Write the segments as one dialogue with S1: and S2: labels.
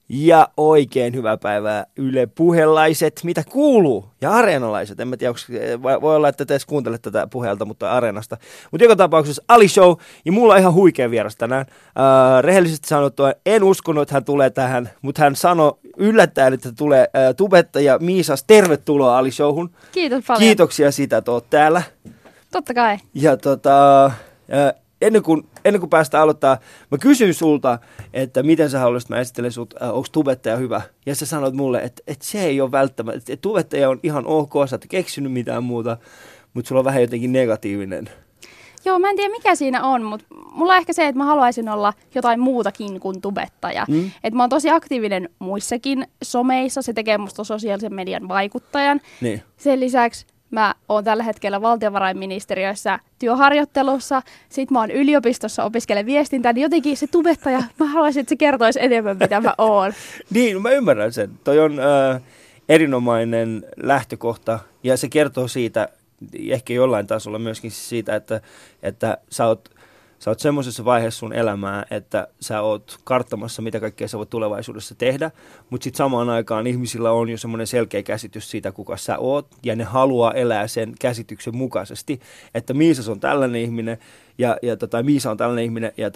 S1: Ja oikein hyvää päivää Yle Puhelaiset, mitä kuuluu? Ja areenalaiset, en mä tiedä, voi olla, että te edes kuuntelette tätä Puhelta, mutta areenasta. Mutta joka tapauksessa Ali Show, ja mulla on ihan huikea vieras tänään. Rehellisesti sanottua, en uskonut, että hän tulee tähän, mutta hän sanoi yllättäen, että tulee tubettaja Miisas. Tervetuloa Ali Showhun.
S2: Kiitos paljon.
S1: Kiitoksia siitä, että oot täällä.
S2: Totta kai.
S1: Ja ennen kuin päästään aloittaa, mä kysyin sulta, että miten sä haluaisit, mä esittelen sut, onko tubettaja hyvä? Ja sä sanoit mulle, että se ei ole välttämättä, että tubettaja on ihan ok, sä et keksinyt mitään muuta, mutta sulla on vähän jotenkin negatiivinen.
S2: Joo, mä en tiedä mikä siinä on, mutta mulla on ehkä se, että mä haluaisin olla jotain muutakin kuin tubettaja. Että mä oon tosi aktiivinen muissakin someissa, se tekee musta sosiaalisen median vaikuttajan.
S1: Niin.
S2: Sen lisäksi mä oon tällä hetkellä valtiovarainministeriössä työharjoittelussa. Sitten mä oon yliopistossa opiskelen viestintää, niin jotenkin se tubettaja, mä haluaisin, että se kertoisi enemmän, mitä mä oon.
S1: Niin, mä ymmärrän sen. Toi on erinomainen lähtökohta ja se kertoo siitä, ehkä jollain tasolla myöskin siitä, että sä oot semmoisessa vaiheessa sun elämää, että sä oot karttamassa, mitä kaikkea sä voit tulevaisuudessa tehdä, mutta sitten samaan aikaan ihmisillä on jo semmoinen selkeä käsitys siitä, kuka sä oot, ja ne haluaa elää sen käsityksen mukaisesti, että Miisas on tällainen ihminen, ja Miisa on tällainen ihminen, ja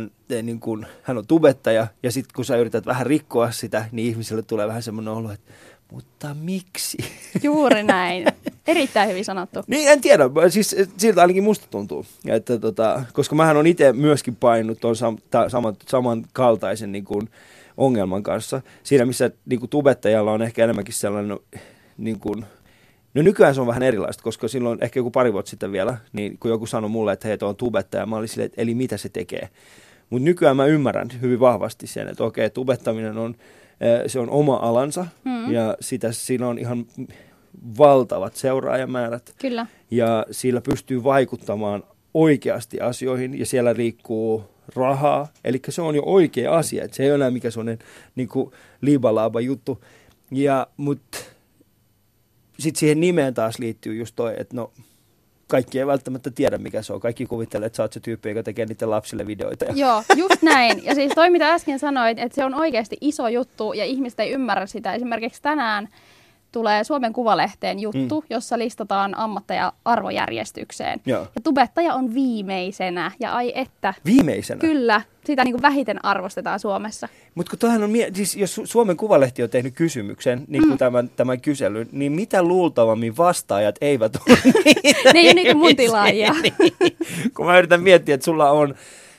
S1: hän on tubettaja, ja sitten kun sä yrität vähän rikkoa sitä, niin ihmisille tulee vähän semmoinen olo, että mutta miksi? Juuri
S2: näin. Erittäin hyvin sanottu.
S1: Niin, en tiedä. Siis siltä ainakin musta tuntuu. Että koska mähän on itse myöskin painut tuon samankaltaisen niin kuin ongelman kanssa. Siinä, missä niin kuin tubettajalla on ehkä enemmänkin sellainen, niin kuin, no nykyään se on vähän erilaista, koska silloin ehkä joku pari vuotta sitten vielä, niin kun joku sanoi mulle, että hei, tuo on tubettaja, mä olin silleen, että eli mitä se tekee. Mutta nykyään mä ymmärrän hyvin vahvasti sen, että okei, tubettaminen on, se on oma alansa ja siinä on ihan valtavat seuraajamäärät.
S2: Kyllä.
S1: Ja sillä pystyy vaikuttamaan oikeasti asioihin ja siellä liikkuu rahaa. Eli se on jo oikea asia, että se ei ole enää mikä sellainen niin kuin liibalaaba juttu. Mutta sitten siihen nimeen taas liittyy just toi, että no kaikki ei välttämättä tiedä, mikä se on. Kaikki kuvittelee, että sä oot se tyyppi, joka tekee niiden lapsille videoita.
S2: Joo, just näin. Ja siis toi, mitä äsken sanoit, että se on oikeasti iso juttu ja ihmiset ei ymmärrä sitä. Esimerkiksi tänään tulee Suomen Kuvalehteen juttu, jossa listataan ammatteja arvojärjestykseen.
S1: Joo.
S2: Ja tubettaja on viimeisenä. Ja ai että.
S1: Viimeisenä?
S2: Kyllä. Sitä niin kuin vähiten arvostetaan Suomessa.
S1: Mutta kun toihan on, siis jos Suomen Kuvalehti on tehnyt kysymyksen, niin kuin tämän kyselyn, niin mitä luultavammin vastaajat eivät ole niitä?
S2: Ne ei ole niitä mun tilaajia.
S1: Niin. Kun mä yritän miettiä, että sulla on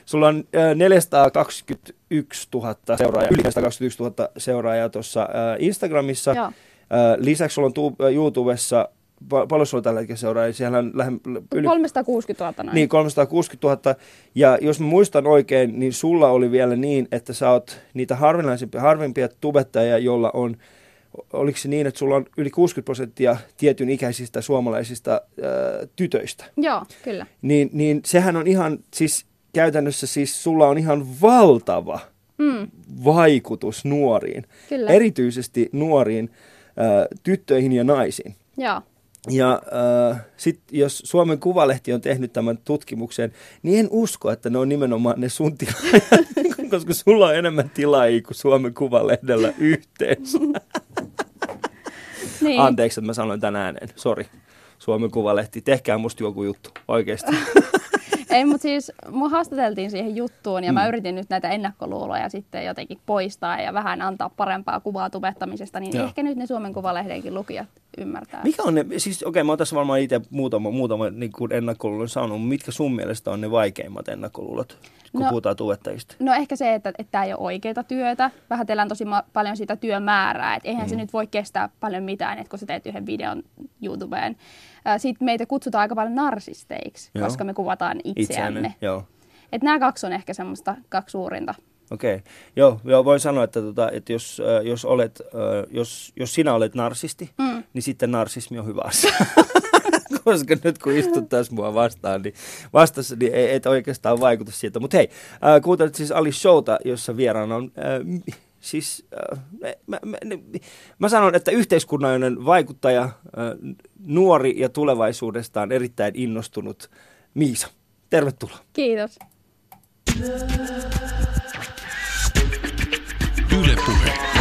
S1: 421 000 seuraajaa, yli 421 000 seuraajaa tuossa Instagramissa.
S2: Joo.
S1: Lisäksi sulla on YouTubessa, paljon sulla tällä hetkellä seuraajia? Siellä on
S2: yli 360 000 näin.
S1: Niin, 360 000. Ja jos mä muistan oikein, niin sulla oli vielä niin, että sä oot niitä harvimpia tubettajia, jolla on, oliko se niin, että sulla on yli 60% tietyn ikäisistä suomalaisista tytöistä?
S2: Joo, kyllä.
S1: Niin sehän on ihan, siis käytännössä siis sulla on ihan valtava vaikutus nuoriin.
S2: Kyllä.
S1: Erityisesti nuoriin tyttöihin ja naisiin.
S2: Joo.
S1: Ja sitten jos Suomen Kuvalehti on tehnyt tämän tutkimuksen, niin en usko, että ne on nimenomaan ne sun tilaajat, koska sulla on enemmän tilaajia kuin Suomen Kuvalehdellä yhteensä.
S2: Niin.
S1: Anteeksi, että mä sanoin tän ääneen. Sori, Suomen Kuvalehti. Tehkää musta joku juttu, oikeasti.
S2: Ei, mutta siis mua haastateltiin siihen juttuun ja mä yritin nyt näitä ennakkoluuloja sitten jotenkin poistaa ja vähän antaa parempaa kuvaa tubettamisesta, niin ehkä nyt ne Suomen Kuvalehdenkin lukijat ymmärtää.
S1: Mikä on ne, siis okei, mä oon tässä varmaan itse muutama niin kuin ennakkoluulon saanut, mutta mitkä sun mielestä on ne vaikeimmat ennakkoluulot, kun puhutaan tubettajista?
S2: No ehkä se, että tämä ei ole oikeaa työtä. Vähätellään tosi paljon sitä työmäärää, että eihän se nyt voi kestää paljon mitään, että kun sä teet yhden videon YouTubeen. Sitten meitä kutsutaan aika paljon narsisteiksi, koska me kuvataan itseämme. Että nämä kaksi on ehkä semmoista kaksi suurinta.
S1: Okei. Joo, voin sanoa, että jos sinä olet narsisti, niin sitten narsismi on hyvä asia. Koska nyt kun istuttaisiin mua vastaan, niin vastassa niin ei oikeastaan vaikuta siitä. Mutta hei, kuuntelit siis Ali Showta, jossa vieraana on mä sanon, että yhteiskunnallinen vaikuttaja, nuori ja tulevaisuudestaan erittäin innostunut Miisa. Tervetuloa.
S2: Kiitos.
S3: Yle Puhe.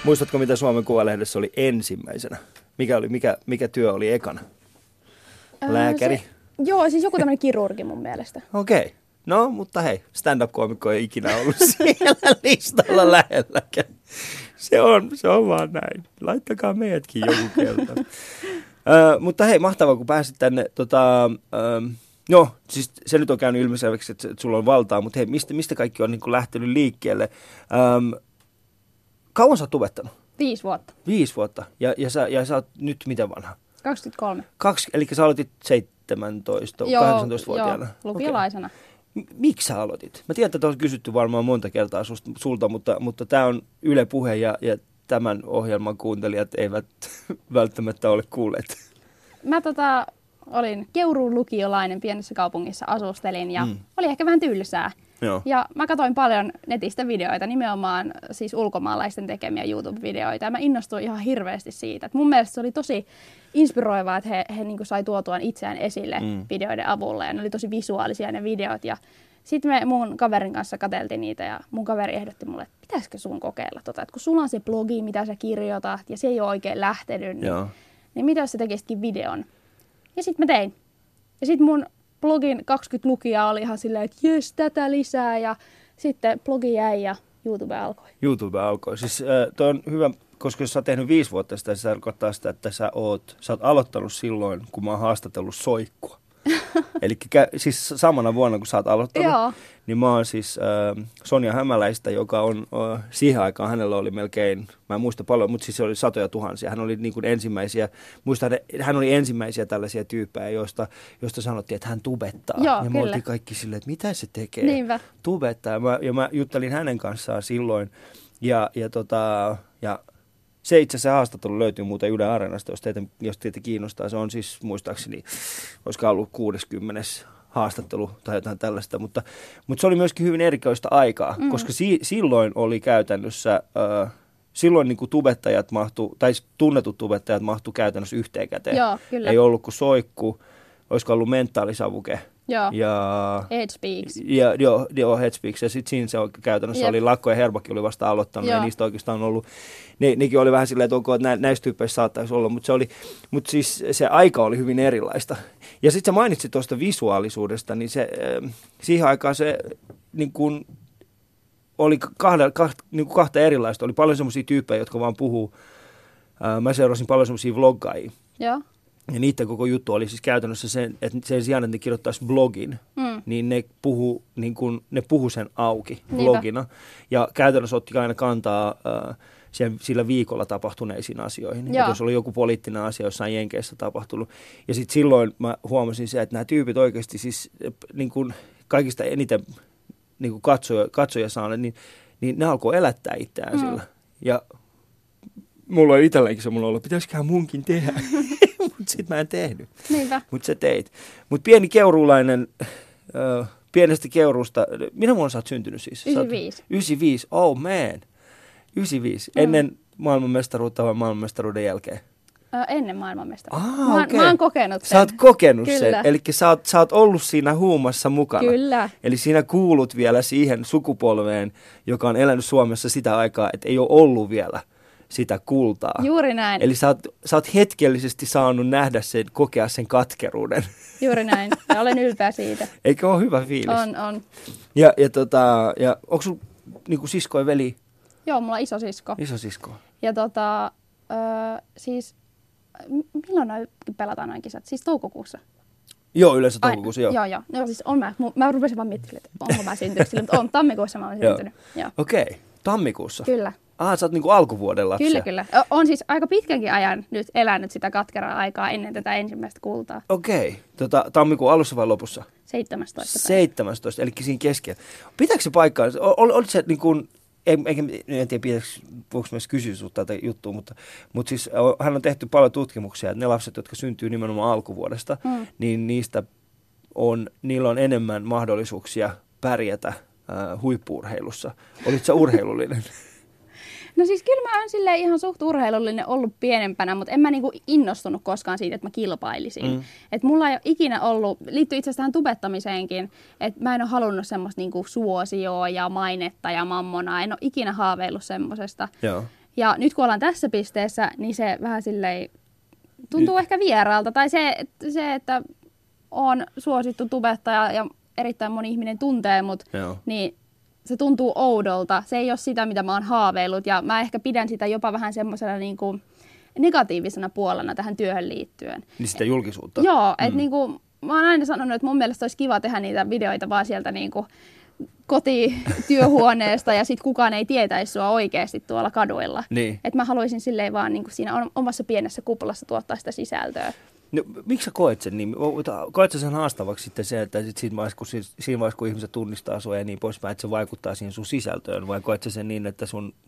S1: Muistatko, mitä Suomen Kuvalehdessä oli ensimmäisenä? Mikä työ oli ekana? Lääkäri?
S2: Joo, siis joku tämmöinen kirurgi mun mielestä.
S1: Okei. No, mutta hei, stand-up-koomikko ei ikinä ollut siellä listalla lähelläkään. Se on vaan näin. Laittakaa meidätkin joku kerta. Mutta hei, mahtavaa, kun pääsit tänne. No, siis se nyt on käynyt ilmiselväksi, että sulla on valtaa, mutta hei, mistä kaikki on niin kuin lähtenyt liikkeelle? Kauan sä oot tubettanut?
S2: 5 vuotta.
S1: 5 vuotta. Ja sä oot nyt miten vanha?
S2: 23.
S1: Eli sä aloitit 17, 18-vuotiaana?
S2: Joo, lukiolaisena.
S1: Okay. Miksi sä aloitit? Mä tiedän, että on kysytty varmaan monta kertaa sulta, mutta tämä on Yle Puhe ja tämän ohjelman kuuntelijat eivät välttämättä ole kuulleet.
S2: Mä olin Keuruun lukiolainen, pienessä kaupungissa asustelin ja oli ehkä vähän tylsää.
S1: Joo.
S2: Ja mä katsoin paljon netistä videoita, nimenomaan siis ulkomaalaisten tekemiä YouTube-videoita. Ja mä innostuin ihan hirveästi siitä. Et mun mielestä se oli tosi inspiroivaa, että he niin kuin sai tuotuaan itseään esille videoiden avulla. Ja ne oli tosi visuaalisia ne videot. Ja sitten me mun kaverin kanssa katseltiin niitä ja mun kaveri ehdotti mulle, että pitäisikö sun kokeilla että kun sulla on se blogi, mitä sä kirjoitat ja se ei ole oikein lähtenyt, niin mitä jos sä tekisitkin videon? Ja sitten mä tein. Ja sitten mun blogin 20 lukijaa oli ihan silleen, että jes, tätä lisää. Ja sitten blogi jäi ja YouTube alkoi.
S1: YouTube alkoi. Siis toi on hyvä, koska jos sä oot tehnyt 5 vuotta sitä, se tarkoittaa sitä, että sä oot aloittanut silloin, kun mä oon haastatellut Soikkua. Eli siis samana vuonna, kun sä oot aloittanut,
S2: Joo.
S1: niin mä oon siis Sonja Hämäläistä, joka on siihen aikaan, hänellä oli melkein, mä en muista paljon, mutta siis se oli satoja tuhansia. Hän oli niin kuin ensimmäisiä, muistan, hän oli ensimmäisiä tällaisia tyyppejä, joista sanottiin, että hän tubettaa.
S2: Joo,
S1: ja me oltiin kaikki silleen, että mitä se tekee?
S2: Niinpä.
S1: Tubettaa. Ja mä juttelin hänen kanssaan silloin. Ja se itse asiassa haastattelu löytyy muuten Yle Areenasta, jos teitä kiinnostaa. Se on siis muistaakseni, olisiko ollut 60. haastattelu tai jotain tällaista. Mutta se oli myöskin hyvin erikoista aikaa, koska silloin oli käytännössä, silloin niin kuin tubettajat tai tunnetut tubettajat mahtu käytännössä yhteen käteen.
S2: Joo, kyllä.
S1: Ei ollut kuin Soikku, olisiko ollut Mentaalisavuke.
S2: Joo.
S1: Ja
S2: Headspeaks.
S1: Joo, Headspeaks. Ja sitten siinä se käytännössä oli Lakko ja Herbakin oli vasta aloittanut. Ja niistä oikeastaan on ollut, nekin oli vähän silleen, että onko, että näistä tyyppeissä saattaisi olla. Mutta siis se aika oli hyvin erilaista. Ja sitten sä mainitsit tuosta visuaalisuudesta, niin siihen aikaan se niin kuin oli kahta erilaista. Oli paljon semmoisia tyyppejä, jotka vaan puhuu. Mä seurasin paljon semmoisia vloggaajia.
S2: Joo.
S1: Ja niiden koko juttu oli siis käytännössä sen, että sen sijaan, että ne kirjoittaisi blogin, niin ne puhu sen auki blogina. Ja käytännössä otti aina kantaa sillä viikolla tapahtuneisiin asioihin. Jos oli joku poliittinen asia jossain Jenkeissä tapahtunut. Ja sitten silloin mä huomasin se, että nämä tyypit oikeasti siis niin kuin kaikista eniten niin kuin katsoja saaneet, niin ne alkoi elättää itseään sillä. Ja mulla oli itselläkin semmoinen ollut, pitäisiköhän munkin tehdä, mutta sit mä en tehnyt.
S2: Niinpä.
S1: Mutta sä teit. Mutta pieni keuruulainen, pienestä Keuruusta, minä vuonna sä oot syntynyt siis?
S2: 95.
S1: 95, oh man, 95. Ennen maailmanmestaruutta vai maailmanmestaruuden jälkeen?
S2: Ennen maailmanmestaruutta.
S1: Okay.
S2: Mä oon kokenut sen.
S1: Sä oot kokenut
S2: Kyllä.
S1: sen, eli sä oot ollut siinä huumassa mukana.
S2: Kyllä.
S1: Eli siinä kuulut vielä siihen sukupolveen, joka on elänyt Suomessa sitä aikaa, että ei ole ollut vielä sitä kultaa.
S2: Juuri näin.
S1: Eli sä oot hetkellisesti saanut nähdä sen, kokea sen katkeruuden.
S2: Juuri näin. Ja olen ylpeä siitä.
S1: Eikö ole hyvä fiilis?
S2: On.
S1: Ja onko sulla niinku sisko ja veli?
S2: Joo, mulla on isosisko.
S1: Isosisko.
S2: Ja siis, milloin pelataan noin kisat? Siis toukokuussa.
S1: Joo, yleensä toukokuussa, joo.
S2: Joo. No, siis mä rupesin vaan miettimään, että onko mä syntynyt sillä, mutta on tammikuussa mä oon syntynyt.
S1: Okei, tammikuussa.
S2: Kyllä.
S1: Sä oot niinku alkuvuoden lapsia.
S2: Kyllä. On siis aika pitkänkin ajan nyt elänyt sitä katkeraa aikaa ennen tätä ensimmäistä kultaa.
S1: Okei. Tammikuun alussa vai lopussa?
S2: 17.
S1: 17, eli siinä keskellä. Pitääkö se paikkaa? Olit se niin kuin, en tiedä, voiko myös kysyä sinulta tätä juttua, mutta siis hän on tehty paljon tutkimuksia, että ne lapset, jotka syntyy nimenomaan alkuvuodesta, niin niillä on enemmän mahdollisuuksia pärjätä huippu-urheilussa. Olitko sä urheilullinen?
S2: No siis kyllä mä oon silleen ihan suht urheilullinen ollut pienempänä, mutta en mä niinku innostunut koskaan siitä, että mä kilpailisin. Et mulla ei ole ikinä ollut, liittyy itse asiassa tähän tubettamiseenkin, että mä en ole halunnut semmoista niinku suosioa ja mainetta ja mammonaa. En ole ikinä haaveillut semmosesta.
S1: Joo.
S2: Ja nyt kun ollaan tässä pisteessä, niin se vähän silleen tuntuu ehkä vieraalta. Tai se, että on suosittu tubettaja ja erittäin moni ihminen tuntee mut, niin se tuntuu oudolta. Se ei ole sitä, mitä mä oon haaveillut. Ja mä ehkä pidän sitä jopa vähän semmoisena niinku negatiivisena puolena tähän työhön liittyen.
S1: Niin sitä julkisuutta.
S2: Joo, että niinku, mä oon aina sanonut, että mun mielestä olisi kiva tehdä niitä videoita vaan sieltä niinku kotityöhuoneesta ja sitten kukaan ei tietäisi sua oikeasti tuolla kaduilla.
S1: Niin.
S2: Että mä haluaisin silleen vaan niinku siinä omassa pienessä kuplassa tuottaa sitä sisältöä.
S1: No, miksi sä koet sen niin? Koet sä sen haastavaksi sitten se, että siinä vaiheessa, kun ihmiset tunnistaa sua ja niin poispäin, että se vaikuttaa siihen sun sisältöön, vai koet sä sen niin, että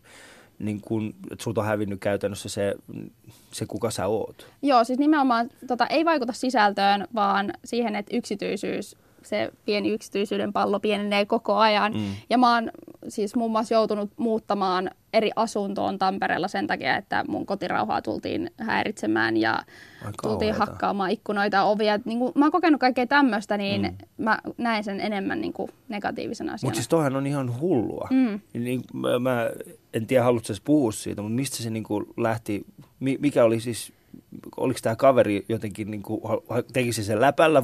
S1: että sulta on hävinnyt käytännössä se kuka sä oot? Joo,
S2: siis nimenomaan ei vaikuta sisältöön, vaan siihen, että yksityisyys, se pieni yksityisyyden pallo pienenee koko ajan. Ja mä oon siis muun muassa joutunut muuttamaan eri asuntoon Tampereella sen takia, että mun kotirauhaa tultiin häiritsemään ja tultiin hakkaamaan ikkunoita ja ovia. Niin kun mä oon kokenut kaikkea tämmöistä, niin mä näen sen enemmän niin kuin negatiivisena asiana.
S1: Mutta siis toihan on ihan hullua. Niin, mä en tiedä, haluatko sä puhua siitä, mutta mistä se niin kuin lähti, mikä oli siis, oliko tämä kaveri jotenkin, niin kuin, teki se sen läpällä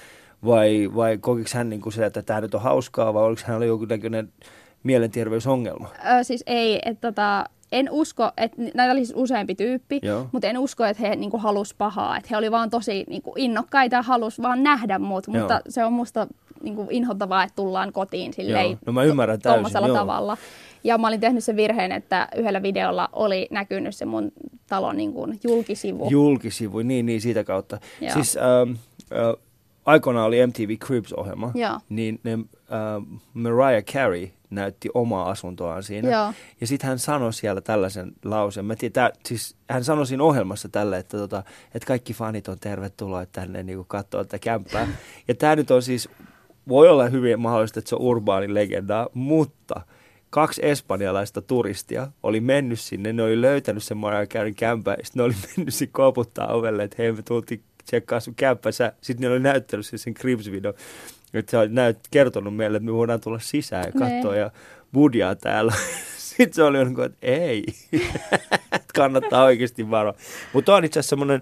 S1: vai kokiko hän niin kuin se, että tämä nyt on hauskaa, vai oliko hänellä joku näköinen mielenterveysongelma?
S2: Siis ei, että en usko, että näitä oli siis useampi tyyppi, mutta en usko, että he niinku halusi pahaa. Että he oli vaan tosi niinku innokkaita ja halusi vaan nähdä mut, mutta se on musta niinku inhottavaa, että tullaan kotiin silleen
S1: no mä ymmärrän täysin,
S2: tavalla. Ja mä olin tehnyt sen virheen, että yhdellä videolla oli näkynyt se mun talon niinku julkisivu.
S1: Julkisivu, niin siitä kautta. Joo. Siis aikoinaan oli MTV Cribs-ohjelma, niin Mariah Carey näytti omaa asuntoaan siinä.
S2: Joo.
S1: Ja sitten hän sanoi siellä tällaisen lauseen. Siis hän sanoi siinä ohjelmassa tälle, että kaikki fanit on tervetuloa tänne niin katsoa tätä kämppää. Ja tämä nyt on siis, voi olla hyvin mahdollista, että se on urbaani legenda, mutta 2 espanjalaista turistia oli mennyt sinne, ne oli löytänyt sen Mariah Careyn kämpää, ja sitten ne oli mennyt sinne koputtaa ovelle, että hei, me tultiin tsekkaa sun kämppänsä. Sitten ne oli näyttänyt sen Cribs-videon, että sä olet kertonut meille, että me voidaan tulla sisään ja katsoa ja budjaa täällä. Sitten se oli niin että ei, kannattaa oikeasti varoa. Mutta on itse asiassa semmoinen,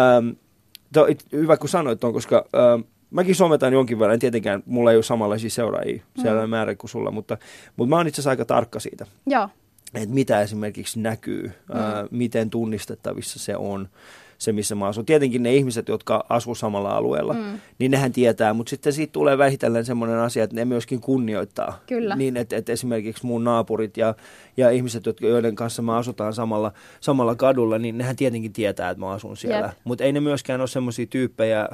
S1: hyvä kun sanoit ton, koska mäkin sometan jonkin verran, tietenkään mulla ei ole samanlaisia seuraajia sellainen määrä kuin sulla, mutta mä oon itse asiassa aika tarkka siitä.
S2: Joo.
S1: Että mitä esimerkiksi näkyy, miten tunnistettavissa se on, se missä mä asun. Tietenkin ne ihmiset, jotka asuu samalla alueella, niin nehän tietää, mutta sitten siitä tulee vähitellen semmoinen asia, että ne myöskin kunnioittaa.
S2: Kyllä.
S1: Niin, että esimerkiksi mun naapurit ja ihmiset, joiden kanssa mä asutaan samalla kadulla, niin nehän tietenkin tietää, että mä asun siellä. Mutta ei ne myöskään ole semmoisia tyyppejä,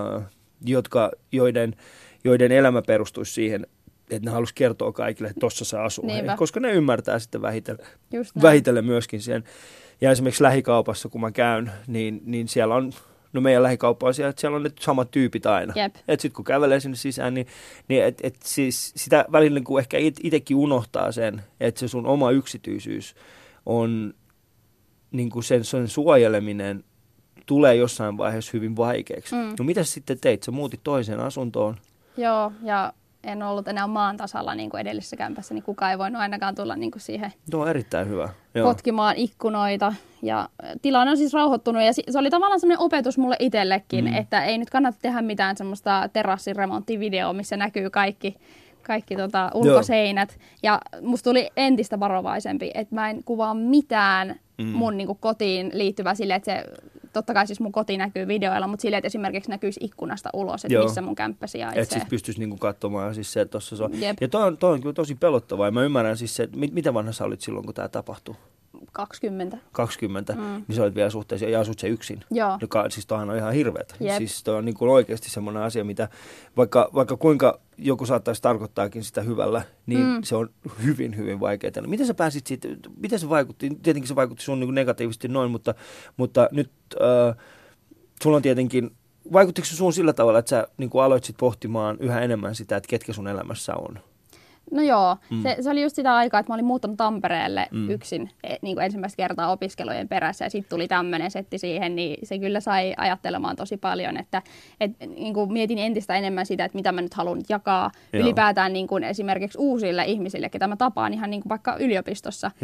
S1: joiden elämä perustuisi siihen, että ne halusi kertoa kaikille, että tossa se asuu. Koska ne ymmärtää sitten vähitellen myöskin sen. Ja esimerkiksi lähikaupassa, kun mä käyn, niin siellä on, no meidän lähikauppa on siellä, että siellä on ne samat tyypit aina. Että sitten kun kävelee sinne sisään, niin siis sitä välillä kun ehkä itsekin unohtaa sen, että se sun oma yksityisyys on, niin kuin sen suojeleminen tulee jossain vaiheessa hyvin vaikeaksi. No mitä sitten teit? Sä muutit toiseen asuntoon?
S2: Joo, ja en ollut enää maan tasalla niin kuin edellisessä kämpässä, niin kukaan ei voinut ainakaan tulla niin kuin siihen
S1: erittäin hyvä.
S2: Potkimaan ikkunoita. Ja tilanne on siis rauhoittunut ja se oli tavallaan semmoinen opetus mulle itsellekin, että ei nyt kannata tehdä mitään semmoista terassiremonttivideoa, missä näkyy kaikki ulkoseinät. Ja musta tuli entistä varovaisempi, että mä en kuvaa mitään mun niin kuin kotiin liittyvää silleen, että se totta kai siis mun koti näkyy videoilla, mutta silleen, että esimerkiksi näkyisi ikkunasta ulos, että missä mun kämppä sijaitsee.
S1: Että siis pystyisi niinku katsomaan siis se, että tossa se on. Ja toi on kyllä tosi pelottavaa. Ja mä ymmärrän siis se, mitä vanha sä olit silloin, kun tämä tapahtui?
S2: 20.
S1: Niin sä olit vielä suhteessa ja asut se yksin.
S2: Joo.
S1: Joka siis toihan on ihan hirveetä. Siis toi on niinku oikeasti semmoinen asia, mitä vaikka kuinka joku saattaisi tarkoittaakin sitä hyvällä, niin se on hyvin, hyvin vaikeaa. Miten sä pääsit siitä, miten se vaikutti? Tietenkin se vaikutti sun niinku negatiivisesti noin, mutta nyt sulla on tietenkin, vaikuttiko se sun sillä tavalla, että sä niinku aloit sit pohtimaan yhä enemmän sitä, että ketkä sun elämässä on?
S2: No joo, se oli just sitä aikaa, että mä olin muuttanut Tampereelle yksin niin kuin ensimmäistä kertaa opiskelujen perässä ja sitten tuli tämmöinen setti siihen, niin se kyllä sai ajattelemaan tosi paljon, että niin kuin mietin entistä enemmän sitä, että mitä mä nyt haluan jakaa ylipäätään niin kuin esimerkiksi uusille ihmisille, ketä mä tapaan ihan niin kuin vaikka yliopistossa.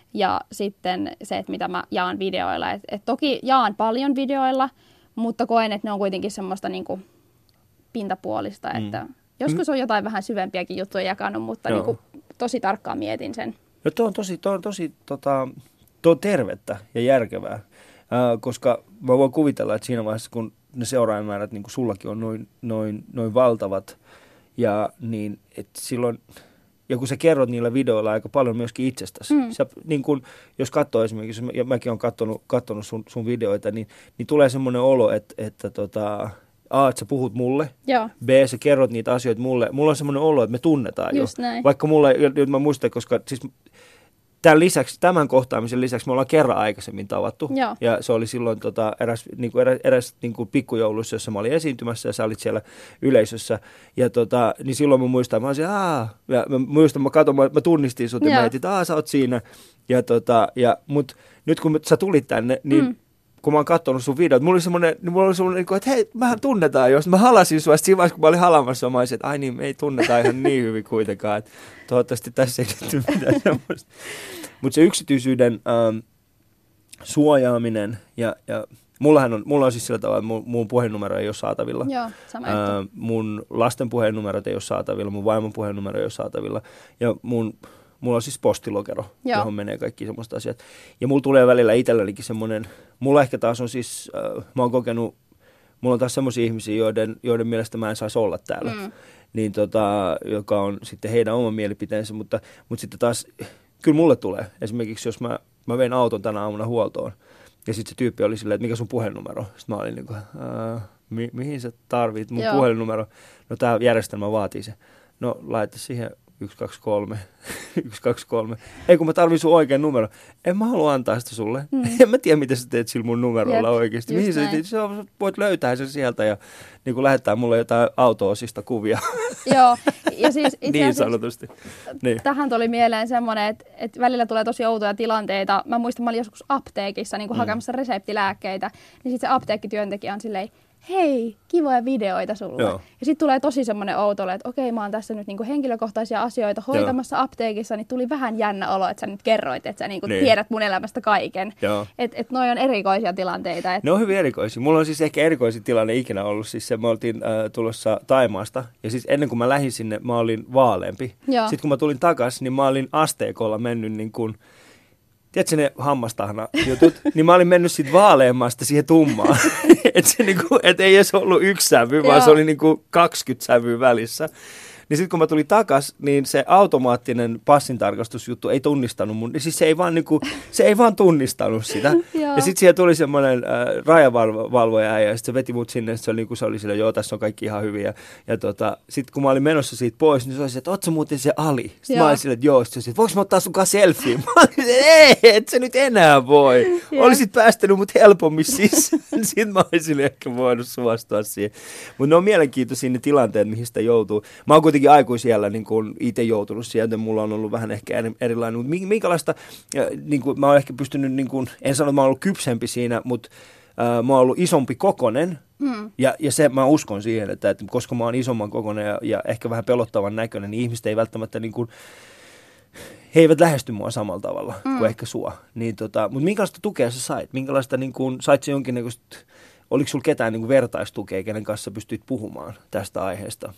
S2: ja sitten se, että mitä mä jaan videoilla. Et toki jaan paljon videoilla, mutta koen, että ne on kuitenkin semmoista niin kuin pintapuolista, että joskus on jotain vähän syvempiäkin juttuja jakanut, mutta niin kuin tosi tarkkaan mietin sen.
S1: No tuo on tervettä ja järkevää, koska mä voin kuvitella, että siinä vaiheessa, kun ne seuraajamäärät niin kuin sullakin on noin valtavat, ja niin, että silloin, ja kun sä kerrot niillä videoilla aika paljon myöskin itsestäsi, sä, niin kun, jos katsoo esimerkiksi, ja mäkin olen katsonut sun videoita, niin tulee semmoinen olo, että A, että sä puhut mulle,
S2: Joo.
S1: B, sä kerrot niitä asioita mulle. Mulla on semmoinen olo, että me tunnetaan
S2: just jo. Näin.
S1: Vaikka mulla, mä muistan, koska siis tämän kohtaamisen lisäksi me ollaan kerran aikaisemmin tavattu.
S2: Joo.
S1: Ja se oli silloin eräs pikkujoulussa, jossa mä olin esiintymässä ja sä olit siellä yleisössä. Ja niin silloin mä muistan, mä olisin, ja mä tunnistin sut ja mä mietin, että sä oot siinä. Mut nyt kun sä tulit tänne, niin kun mä oon katsonut sun videot, mulla oli semmoinen, että hei, mehän tunnetaan jos. Mä halasin sua, siinä vaiheessa, kun mä olin halamassa, mä olisin, että ai niin, me ei tunneta ihan niin hyvin kuitenkaan. Että toivottavasti tässä ei nyt mitään semmoista. Mutta se yksityisyyden suojaaminen, ja mulla on siis sillä tavalla, että mun puhelinnumero ei ole saatavilla.
S2: Joo, sama
S1: mun lasten puhelinnumerot ei ole saatavilla, mun vaimon puhelinnumero ei ole saatavilla. Ja mulla on siis postilokero, johon menee kaikki semmoista asiat. Ja mulla tulee välillä itsellänikin semmoinen, mulla ehkä taas on siis, mä oon kokenut, mulla on taas semmoisia ihmisiä, joiden mielestä mä en saisi olla täällä. Niin joka on sitten heidän oma mielipiteensä, mutta sitten taas, kyllä mulle tulee. Esimerkiksi jos mä vein auton tänä aamuna huoltoon, ja sitten se tyyppi oli silleen, että mikä sun puhelinnumero? Sitten mä olin niin kuin, mihin sä tarvit mun puhelinnumero? No tää järjestelmä vaatii se. No laita siihen 123. Ei kun mä tarvin sun oikean numero. En mä halua antaa sitä sulle. En mä tiedä, mitä sä teet sillä mun numerolla oikeasti. Mihin sä voit löytää sen sieltä ja niin kuin lähettää mulle jotain auto-osista kuvia.
S2: Joo, ja siis itse
S1: niin sanotusti. Niin.
S2: Tähän tuli mieleen semmoinen, että välillä tulee tosi outoja tilanteita. Mä muistan, mä olin joskus apteekissa niin kuin hakemassa reseptilääkkeitä, niin sitten se apteekkityöntekijä on silleen, hei, kivoja videoita sulle. Joo. Ja sitten tulee tosi semmoinen outo, että okei, mä oon tässä nyt niinku henkilökohtaisia asioita hoitamassa apteekissa, niin tuli vähän jännä olo, että sä nyt kerroit, että sä niinku tiedät mun elämästä kaiken. Että noi on erikoisia tilanteita. Ne
S1: on hyvin erikoisia. Mulla on siis ehkä erikoisin tilanne ikinä ollut. Siis se, me oltiin tulossa Thaimaasta, ja siis ennen kuin mä lähdin sinne, mä olin vaaleampi. Sitten kun mä tulin takaisin, niin mä olin asteikolla mennyt niin kuin, tiedätkö ne hammastahna-jutut? Niin mä olin mennyt siitä vaaleammasta siihen tummaan. Että niinku, ei edes ollut yksi sävy, vaan se oli niinku 20 sävyä välissä. Niin sitten kun mä tulin takas, niin se automaattinen passintarkastusjuttu ei tunnistanut mun. Siis se ei vaan tunnistanut sitä. Ja sitten siellä tuli semmoinen rajavalvoja ja sitten se veti mut sinne. Se oli sillä, joo, tässä on kaikki ihan hyviä. Ja sitten kun mä olin menossa siitä pois, niin se oli se, että oot sä muuten se Ali? Sitten mä olin sillä, että joo. Sitten voinko mä ottaa sunkaan selfie? Mä olin, ei, et sä nyt enää voi. Olisit päästänyt mut helpommin siis. Sitten mä olisin ehkä voinut suostua siihen. Mutta ne on mielenkiintoisia ne tilanteet, mihin sitä joutuu. Mä oon kuitenkin aikuisiellä niin kuin itse joutunut sieltä, mulla on ollut vähän ehkä erilainen, mutta minkälaista, niin kuin, mä oon ehkä pystynyt, niin kuin, en sano, että mä oon ollut kypsempi siinä, mutta mä oon ollut isompi kokonen, ja se mä uskon siihen, että koska mä oon isomman kokonen ja ehkä vähän pelottavan näköinen, niin ihmiset ei välttämättä, niin kuin, he eivät lähesty mua samalla tavalla kuin ehkä sua. Niin, mutta minkälaista tukea sä sait? Minkälaista, niin kuin, sait sä jonkinnäköistä, oliko sulla ketään niin kuin vertaistukea, kenen kanssa pystyit puhumaan tästä aiheesta?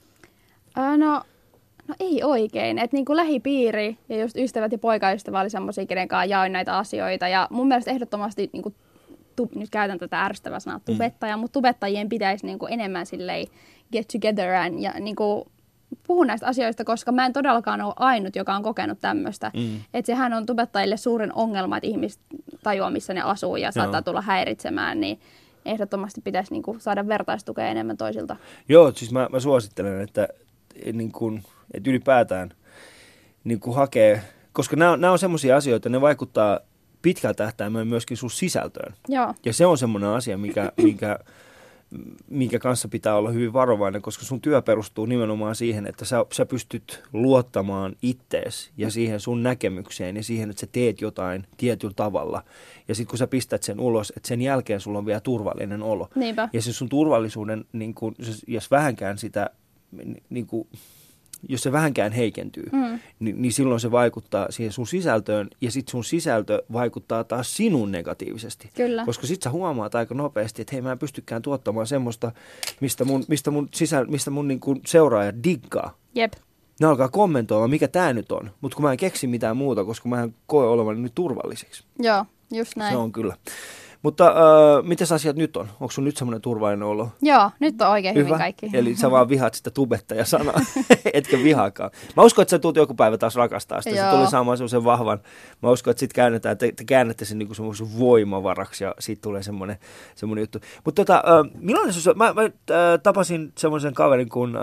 S2: No ei oikein. Että niin kuin lähipiiri ja just ystävät ja poikaystävä oli semmoisia, kenen kanssa jaoin näitä asioita. Ja mun mielestä ehdottomasti, niin kuin, nyt käytän tätä ärsyttävää sanaa tubettaja, mutta tubettajien pitäisi niin kuin enemmän silleen get together ja niin kuin puhua näistä asioista, koska mä en todellakaan ole ainut, joka on kokenut tämmöistä. Että sehän on tubettajille suurin ongelma, että ihmiset tajuaa, missä ne asuu ja saattaa tulla häiritsemään, niin ehdottomasti pitäisi niin kuin saada vertaistukea enemmän toisilta.
S1: Joo, siis mä suosittelen, että niin kuin, että ylipäätään niin kuin hakee, koska nämä on semmoisia asioita, ne vaikuttaa pitkällä tähtäimellä myöskin sun sisältöön.
S2: Joo.
S1: Ja se on semmoinen asia, minkä kanssa pitää olla hyvin varovainen, koska sun työ perustuu nimenomaan siihen, että sä pystyt luottamaan ittees ja siihen sun näkemykseen ja siihen, että sä teet jotain tietyllä tavalla. Ja sitten kun sä pistät sen ulos, että sen jälkeen sulla on vielä turvallinen olo.
S2: Niinpä.
S1: Ja se sun turvallisuuden, niin kun, jos vähänkään sitä niin kuin, jos se vähänkään heikentyy, niin silloin se vaikuttaa siihen sun sisältöön, ja sitten sun sisältö vaikuttaa taas sinun negatiivisesti.
S2: Kyllä.
S1: Koska sit sä huomaat aika nopeasti, että hei, mä en pystykään tuottamaan semmoista, mistä mun niin kuin seuraajat diggaa.
S2: Jep.
S1: Ne alkaa kommentoimaan, mikä tää nyt on, mutta kun mä en keksi mitään muuta, koska mä en koe olevani nyt turvalliseksi.
S2: Joo, just näin.
S1: Se on kyllä. Mutta mitäs asiat nyt on? Onko sun nyt semmoinen turvallinen olo?
S2: Joo, nyt on oikein hyvin kaikki.
S1: Eli sä vaan vihaat sitä tubettaja-sanaa, etkä vihaakaan. Mä uskon, että sä tulet joku päivä taas rakastaa sitä. Se tuli saamaan semmoisen vahvan. Mä uskon, että sit käännetään, te käännätte sen niinku semmoisen voimavaraksi ja siitä tulee semmoinen juttu. Mutta millainen mä tapasin semmoisen kaverin kuin,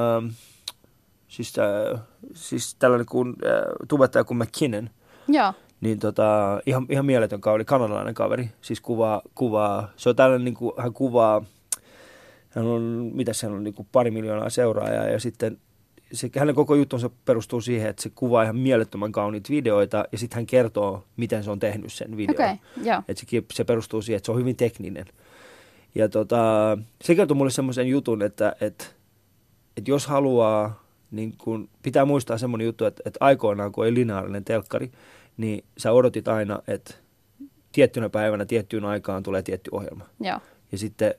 S1: siis tällainen kuin tubettaja kuin McKinnon.
S2: Joo.
S1: Niin ihan mieletön kaveri, kanadalainen kaveri, siis kuvaa, se on tällainen niin kuin, hän kuvaa, hän on 2 miljoonaa seuraajaa ja sitten hänen koko juttunsa perustuu siihen, että se kuvaa ihan mielettömän kauniita videoita ja sitten hän kertoo, miten se on tehnyt sen videon.
S2: Okay, joo.
S1: Että se perustuu siihen, että se on hyvin tekninen. Ja se kertoo mulle semmoisen jutun, että jos haluaa, niin kun, pitää muistaa semmoinen juttu, että aikoinaan kun ei lineaarinen telkkari, niin sä odotit aina, että tiettynä päivänä, tiettyyn aikaan tulee tietty ohjelma.
S2: Joo.
S1: Ja sitten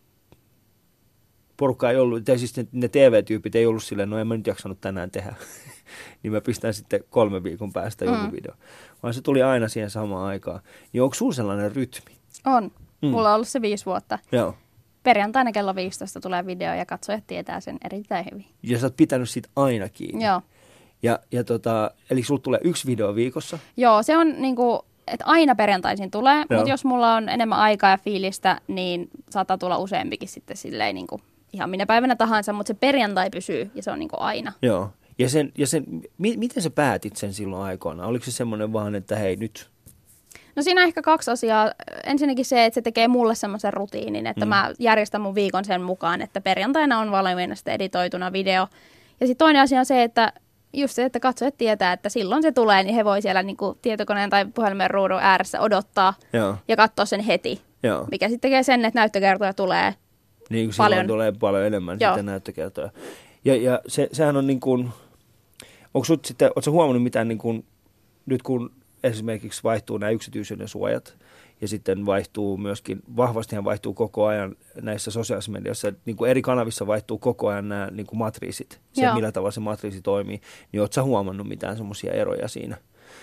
S1: porukka ei ollut, tai siis ne TV-tyypit ei ollut silleen, no en mä nyt jaksanut tänään tehdä. Niin mä pistän sitten 3 viikon päästä joku video. Vaan se tuli aina siihen samaan aikaan. Niin onko sulla sellainen rytmi?
S2: On. Mulla on ollut se 5 vuotta.
S1: Joo.
S2: Perjantaina kello 15 tulee video ja katsojat tietää sen erittäin hyvin.
S1: Ja sä oot pitänyt siitä aina kiinni.
S2: Joo.
S1: Eli sulla tulee 1 video viikossa?
S2: Joo, se on niinku, että aina perjantaisin tulee, mutta jos mulla on enemmän aikaa ja fiilistä, niin saattaa tulla useampikin sitten silleen niinku ihan minä päivänä tahansa, mutta se perjantai pysyy ja se on niinku aina.
S1: Joo. Miten sä päätit sen silloin aikoina? Oliko se semmoinen vaan, että hei nyt?
S2: No siinä on ehkä 2 asiaa. Ensinnäkin se, että se tekee mulle semmoisen rutiinin, että mä järjestän mun viikon sen mukaan, että perjantaina on valmiina sitten editoituna video. Ja sitten toinen asia on se, että just se, että katsojat tietää, että silloin se tulee, niin he voi siellä niinku tietokoneen tai puhelimen ruudun ääressä odottaa ja katsoa sen heti.
S1: Joo.
S2: Mikä sitten tekee sen, että näyttökertoja tulee
S1: niin kuin
S2: paljon.
S1: Silloin tulee paljon enemmän sitten näyttökertoja. Ja sehän on niin kuin, ootko sä huomannut mitään niin kuin, nyt kun esimerkiksi vaihtuu nämä yksityisyyden suojat ja sitten vahvastihan vaihtuu koko ajan näissä sosiaalisissa medioissa, niin kuin eri kanavissa vaihtuu koko ajan nämä niin kuin matriisit, se millä tavalla se matriisi toimii, niin ootko sä huomannut mitään semmoisia eroja siinä?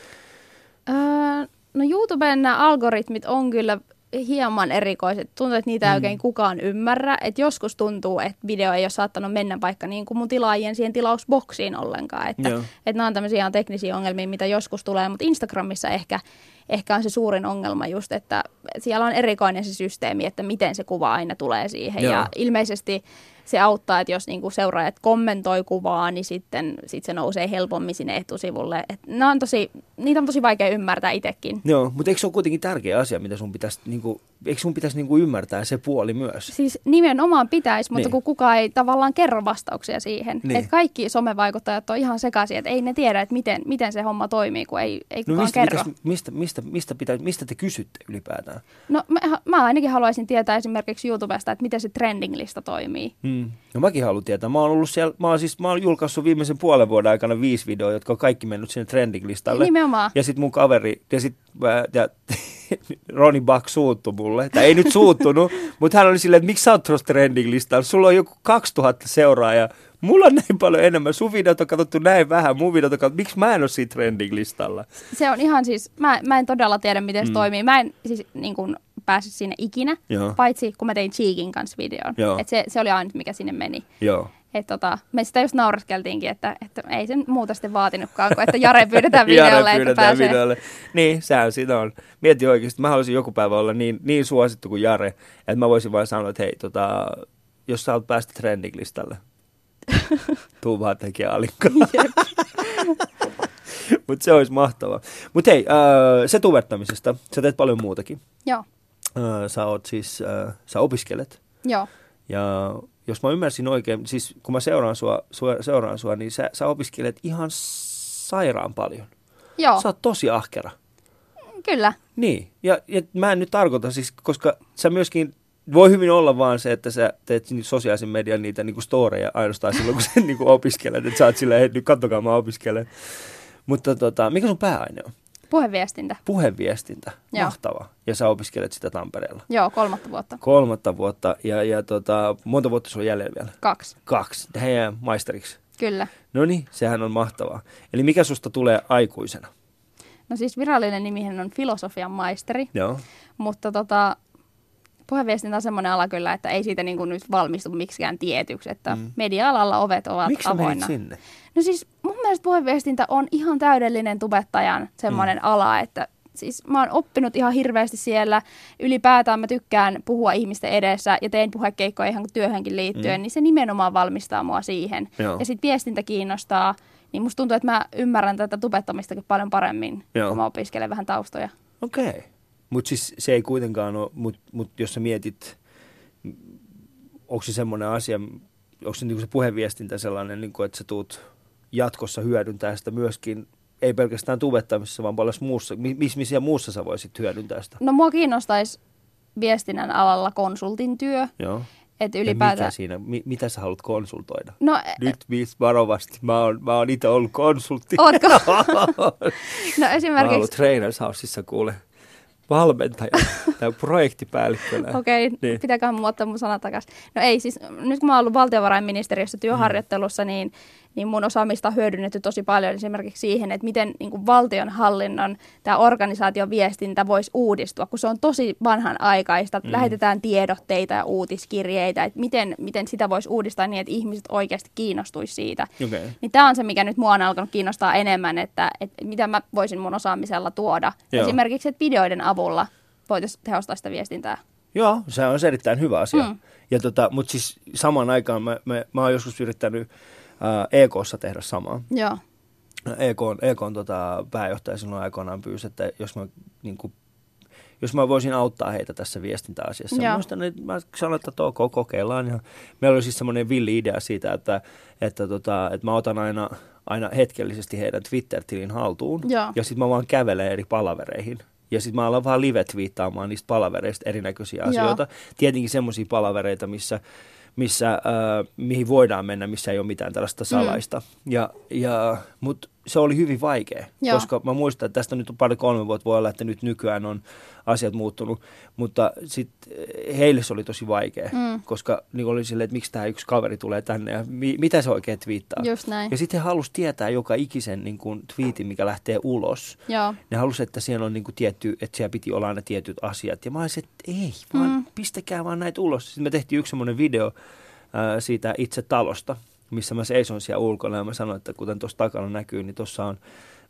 S2: No YouTuben nämä algoritmit on kyllä hieman erikoiset. Tuntuu, että niitä ei oikein kukaan ymmärrä. Et joskus tuntuu, että video ei ole saattanut mennä vaikka niin kuin mun tilaajien siihen tilausboksiin ollenkaan. Että nämä on tämmöisiä ihan teknisiä ongelmia, mitä joskus tulee, mutta Instagramissa ehkä on se suurin ongelma just, että siellä on erikoinen se systeemi, että miten se kuva aina tulee siihen.
S1: Joo.
S2: Ja ilmeisesti se auttaa, että jos niinku seuraajat kommentoi kuvaa, niin sitten se nousee helpommin sinne etusivulle. Niitä on tosi vaikea ymmärtää itsekin.
S1: Joo, mutta eikö se ole kuitenkin tärkeä asia, mitä sun pitäisi, eikö sun pitäisi ymmärtää se puoli myös?
S2: Siis nimenomaan pitäisi, mutta kun kukaan ei tavallaan kerro vastauksia siihen.
S1: Niin.
S2: Että kaikki somevaikuttajat on ihan sekaisin, että ei ne tiedä, että miten se homma toimii, kun ei kukaan kerro.
S1: Mistä te kysytte ylipäätään?
S2: No mä ainakin haluaisin tietää esimerkiksi YouTubesta, että miten se trending-lista toimii.
S1: No mäkin haluan tietää. Mä oon julkaissut viimeisen puolen vuoden aikana 5 videoa, jotka on kaikki mennyt sinne trending-listalle.
S2: Nimenomaan.
S1: Ja sitten mun kaveri, Ronnie Buck suuttui mulle. Tai ei nyt suuttunut, mutta hän oli silleen, että miksi sä oot tuossa trending-listalla? Sulla on joku 2000 seuraajaa. Mulla on näin paljon enemmän. Sun videot on katsottu näin vähän, mun videot on katsottu. Miksi mä en ole siinä trending-listalla? Se
S2: on ihan siis, mä en todella tiedä, miten se toimii. Mä en siis niin kuin päässyt sinne ikinä, paitsi kun mä tein Cheekin kanssa videon. Et se oli ainut, mikä sinne meni.
S1: Joo.
S2: Me sitä just naureskeltiinkin, että ei sen muuta sitten vaatinutkaan, kun että Jare pyydetään videolle, että pääsee. Videolle.
S1: Niin, sehän siinä on. Mieti oikeasti, mä haluaisin joku päivä olla niin suosittu kuin Jare, että mä voisin vain sanoa, että hei, jos sä haluat päästä trending-listalle, tuu vaan tekemään Alikkaa. Mutta se olisi mahtavaa. Mutta hei, se tubettamisesta, sä teet paljon muutakin.
S2: Joo.
S1: Sä opiskelet.
S2: Joo.
S1: Ja jos mä ymmärsin oikein, siis kun mä seuraan sua, niin sä opiskelet ihan sairaan paljon.
S2: Joo.
S1: Sä oot tosi ahkera.
S2: Kyllä.
S1: Niin, ja mä en nyt tarkoita siis, koska sä myöskin voi hyvin olla vaan se, että sä teet sosiaalisen median niitä niinku storeja ainoastaan silloin, kun sä niinku opiskelet. Että sä oot silleen, että nyt kattokaa, mä opiskelen. Mutta mikä sun pääaine on?
S2: Puheviestintä.
S1: Puheviestintä.
S2: Joo.
S1: Mahtavaa. Ja sä opiskelet sitä Tampereella.
S2: Joo, 3 vuotta.
S1: 3 vuotta. Ja monta vuotta sulla on jäljellä vielä?
S2: 2.
S1: 2. Hei, maisteriksi.
S2: Kyllä.
S1: No niin, sehän on mahtavaa. Eli mikä susta tulee aikuisena?
S2: No siis virallinen nimihän on filosofian maisteri,
S1: Joo.
S2: mutta puheviestintä on semmoinen ala kyllä, että ei siitä niin kuin nyt valmistu miksikään tietyksi, että media-alalla ovet ovat
S1: Miksi
S2: avoinna.
S1: Miksi sinne?
S2: No siis mun mielestä puheviestintä on ihan täydellinen tubettajan semmoinen ala, että siis mä oon oppinut ihan hirveästi siellä. Ylipäätään mä tykkään puhua ihmisten edessä ja teen puhekeikkoja ihan työhönkin liittyen, niin se nimenomaan valmistaa mua siihen.
S1: Joo.
S2: Ja sitten viestintä kiinnostaa, niin musta tuntuu, että mä ymmärrän tätä tubettamistakin paljon paremmin, kun mä opiskelen vähän taustoja.
S1: Okei. Mutta siis se ei kuitenkaan ole, mut jos sä mietit, onko se semmoinen asia, onko se, niinku se puheviestintä sellainen, niinku, että sä tuut jatkossa hyödyntää sitä myöskin, ei pelkästään tubettamisessa, vaan paljon muussa. Missä muussa sä voisit hyödyntää sitä?
S2: No mua kiinnostaisi viestinnän alalla konsultin työ.
S1: Joo.
S2: Että ylipäätään...
S1: Mikä siinä, mitä sä haluat konsultoida?
S2: No,
S1: nyt varovasti, mä oon itse ollut konsultti.
S2: Ootko? No esimerkiksi...
S1: Mä oon ollut Trainers Houseissa kuule valmentaja tai projektipäällikkönä.
S2: Okei,
S1: niin.
S2: Pitääköhän mun ottaa mun sanat takaisin. No ei, siis nyt kun mä oon ollut valtiovarainministeriössä työharjoittelussa, niin mun osaamista on hyödynnetty tosi paljon esimerkiksi siihen, että miten niin kuin valtionhallinnon tämä organisaation viestintä voisi uudistua, kun se on tosi vanhanaikaista. Lähetetään tiedotteita ja uutiskirjeitä, että miten sitä voisi uudistaa niin, että ihmiset oikeasti kiinnostuisi siitä.
S1: Okay.
S2: Niin tämä on se, mikä nyt mua on alkanut kiinnostaa enemmän, että mitä mä voisin mun osaamisella tuoda. Joo. Esimerkiksi, että videoiden avulla voitaisiin tehostaa sitä viestintää. Joo,
S1: se on erittäin hyvä asia. Mutta siis samaan aikaan mä oon joskus yrittänyt EK:ssa tehdä samaa.
S2: Joo.
S1: EK:n pääjohtaja silloin aikoinaan pyysi, että jos mä voisin auttaa heitä tässä viestintäasiassa. Mä muistan, että mä sanoin, että ok, kokeillaan. Ja meillä oli siis semmoinen villi idea siitä, että mä otan aina hetkellisesti heidän Twitter-tilin haltuun.
S2: Joo.
S1: Ja sitten mä vaan kävelen eri palavereihin. Ja sitten mä alan vaan live-twiittaamaan niistä palavereista erinäköisiä asioita. Tietenkin semmoisia palavereita, mihin voidaan mennä, missä ei ole mitään tällaista salaista. Mutta se oli hyvin vaikea, koska mä muistan, että tästä nyt on 2-3 vuotta, voi olla, että nyt nykyään on asiat muuttunut, mutta sitten heille se oli tosi vaikea, koska niin oli silleen, että miksi tämä yksi kaveri tulee tänne ja mitä se oikein twiittaa.
S2: Just näin.
S1: Ja sitten he halusi tietää joka ikisen niin kuin twiitin, mikä lähtee ulos.
S2: Joo.
S1: Ne halusi, että siellä on niin kuin että siellä piti olla aina tietyt asiat. Ja mä olisin, että ei, vaan pistäkää vaan näitä ulos. Sitten me tehtiin yksi semmoinen video siitä itse talosta, missä mä seison siellä ulkona ja mä sanoin, että kuten tuossa takana näkyy, niin tuossa on,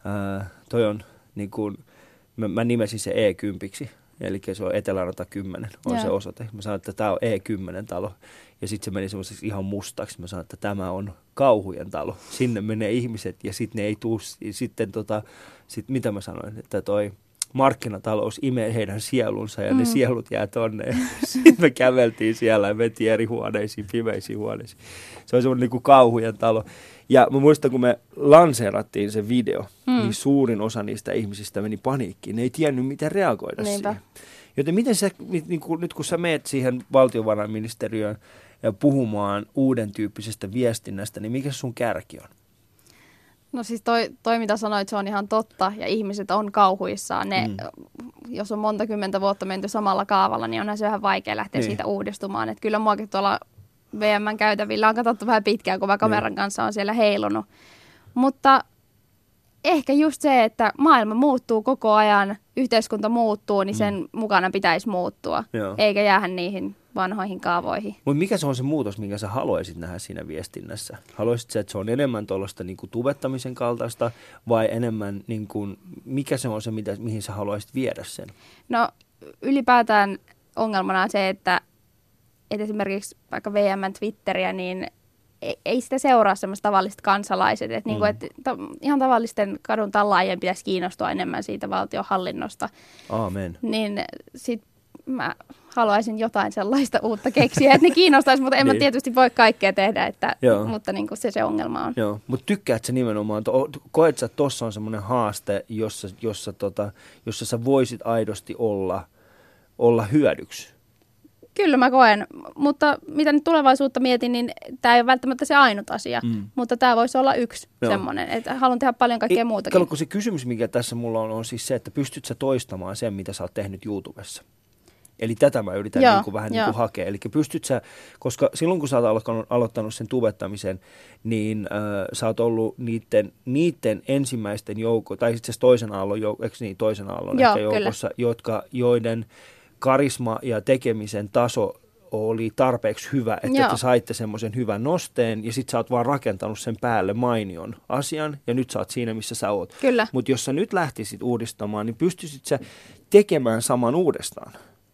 S1: toi on niin kuin, mä nimesin se E10, eli se on Etelärata 10, on se osoite. Mä sanoin, että tämä on E10-talo ja sitten se meni semmoiseksi ihan mustaksi. Mä sanoin, että tämä on kauhujen talo. Sinne menee ihmiset ja sitten ne ei tuu, sitten mitä mä sanoin, että toi markkinatalous imee heidän sielunsa ja ne sielut jää tonne. Sitten me käveltiin siellä ja mentiin eri huoneisiin, pimeisiin huoneisiin. Se oli semmoinen niin kuin kauhujen talo. Ja mä muistan, kun me lanseerattiin se video, niin suurin osa niistä ihmisistä meni paniikkiin. Ne ei tiennyt, miten reagoida siihen. Joten miten sä, niin kun, nyt kun sä meet siihen valtiovarainministeriöön ja puhumaan uuden tyyppisestä viestinnästä, niin mikä sun kärki on?
S2: No siis toi mitä sanoit, se on ihan totta ja ihmiset on kauhuissaan. Jos on monta kymmentä vuotta menty samalla kaavalla, niin onhan se vähän vaikea lähteä siitä uudistumaan. Et kyllä muakin tuolla VM:n käytävillä on katsottu vähän pitkään, kun mä kameran kanssa on siellä heilunut. Mutta ehkä just se, että maailma muuttuu koko ajan, yhteiskunta muuttuu, niin sen mukana pitäisi muuttua, eikä jäädä niihin vanhoihin kaavoihin.
S1: Mutta mikä se on se muutos, minkä sä haluaisit nähdä siinä viestinnässä? Haluaisit sä, että se on enemmän tuollaista niinku tubettamisen kaltaista vai enemmän, niinku, mikä se on se, mihin sä haluaisit viedä sen? No
S2: ylipäätään ongelmana on se, että esimerkiksi vaikka VM:n Twitteriä, niin ei sitä seuraa semmoista tavalliset kansalaiset. Että niinku, ihan tavallisten kadun tallaajien pitäisi kiinnostua enemmän siitä valtionhallinnosta.
S1: Aamen.
S2: Niin sit mä haluaisin jotain sellaista uutta keksiä, että ne kiinnostaisi, mutta en mä tietysti voi kaikkea tehdä, mutta niin kuin se ongelma on.
S1: Joo, mutta tykkäät sä nimenomaan, koet sä, että tuossa on semmoinen haaste, jossa sä voisit aidosti olla hyödyksi
S2: Kyllä mä koen, mutta mitä nyt tulevaisuutta mietin, niin tämä ei ole välttämättä se ainut asia, mutta tämä voisi olla yksi semmoinen, että haluan tehdä paljon kaikkea muutakin.
S1: Kato, se kysymys, mikä tässä mulla on siis se, että pystyt sä toistamaan sen, mitä sä oot tehnyt YouTubessa? Eli tätä mä yritän vähän niin kuin hakea. Eli pystyt sä, koska silloin kun sä oot aloittanut sen tubettamisen, niin sä oot ollut niiden ensimmäisten joukkoon, tai itse asiassa toisen aallon joukossa, joiden karisma ja tekemisen taso oli tarpeeksi hyvä, että te saitte semmoisen hyvän nosteen, ja sit sä oot vaan rakentanut sen päälle mainion asian, ja nyt sä oot siinä, missä sä oot. Mutta jos sä nyt lähtisit uudistamaan, niin pystyisit sä tekemään saman uudestaan?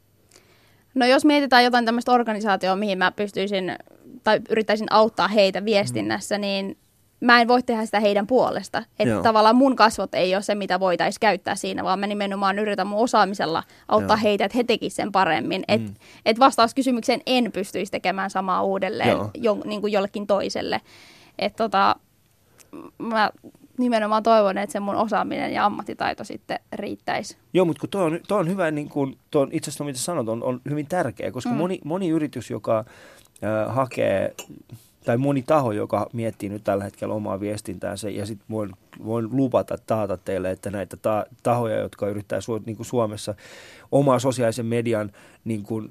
S2: No jos mietitään jotain tämmöistä organisaatiota, mihin mä pystyisin tai yrittäisin auttaa heitä viestinnässä, niin mä en voi tehdä sitä heidän puolesta. Että tavallaan mun kasvot ei ole se, mitä voitaisiin käyttää siinä, vaan mä nimenomaan yritän mun osaamisella auttaa heitä, että he tekisivät sen paremmin. Että vastaus kysymykseen en pystyisi tekemään samaa uudelleen niin kuin jollekin toiselle. Että mä nimenomaan toivon, että se mun osaaminen ja ammattitaito sitten riittäisi.
S1: Joo, mutta kun toi on hyvä, niin kuin, itse asiassa mitä sanot, on hyvin tärkeä, koska moni yritys, joka hakee, tai moni taho, joka miettii nyt tällä hetkellä omaa viestintäänsä, ja sitten voin taata teille, että näitä tahoja, jotka yrittää niin kuin Suomessa omaa sosiaalisen median, niin kuin,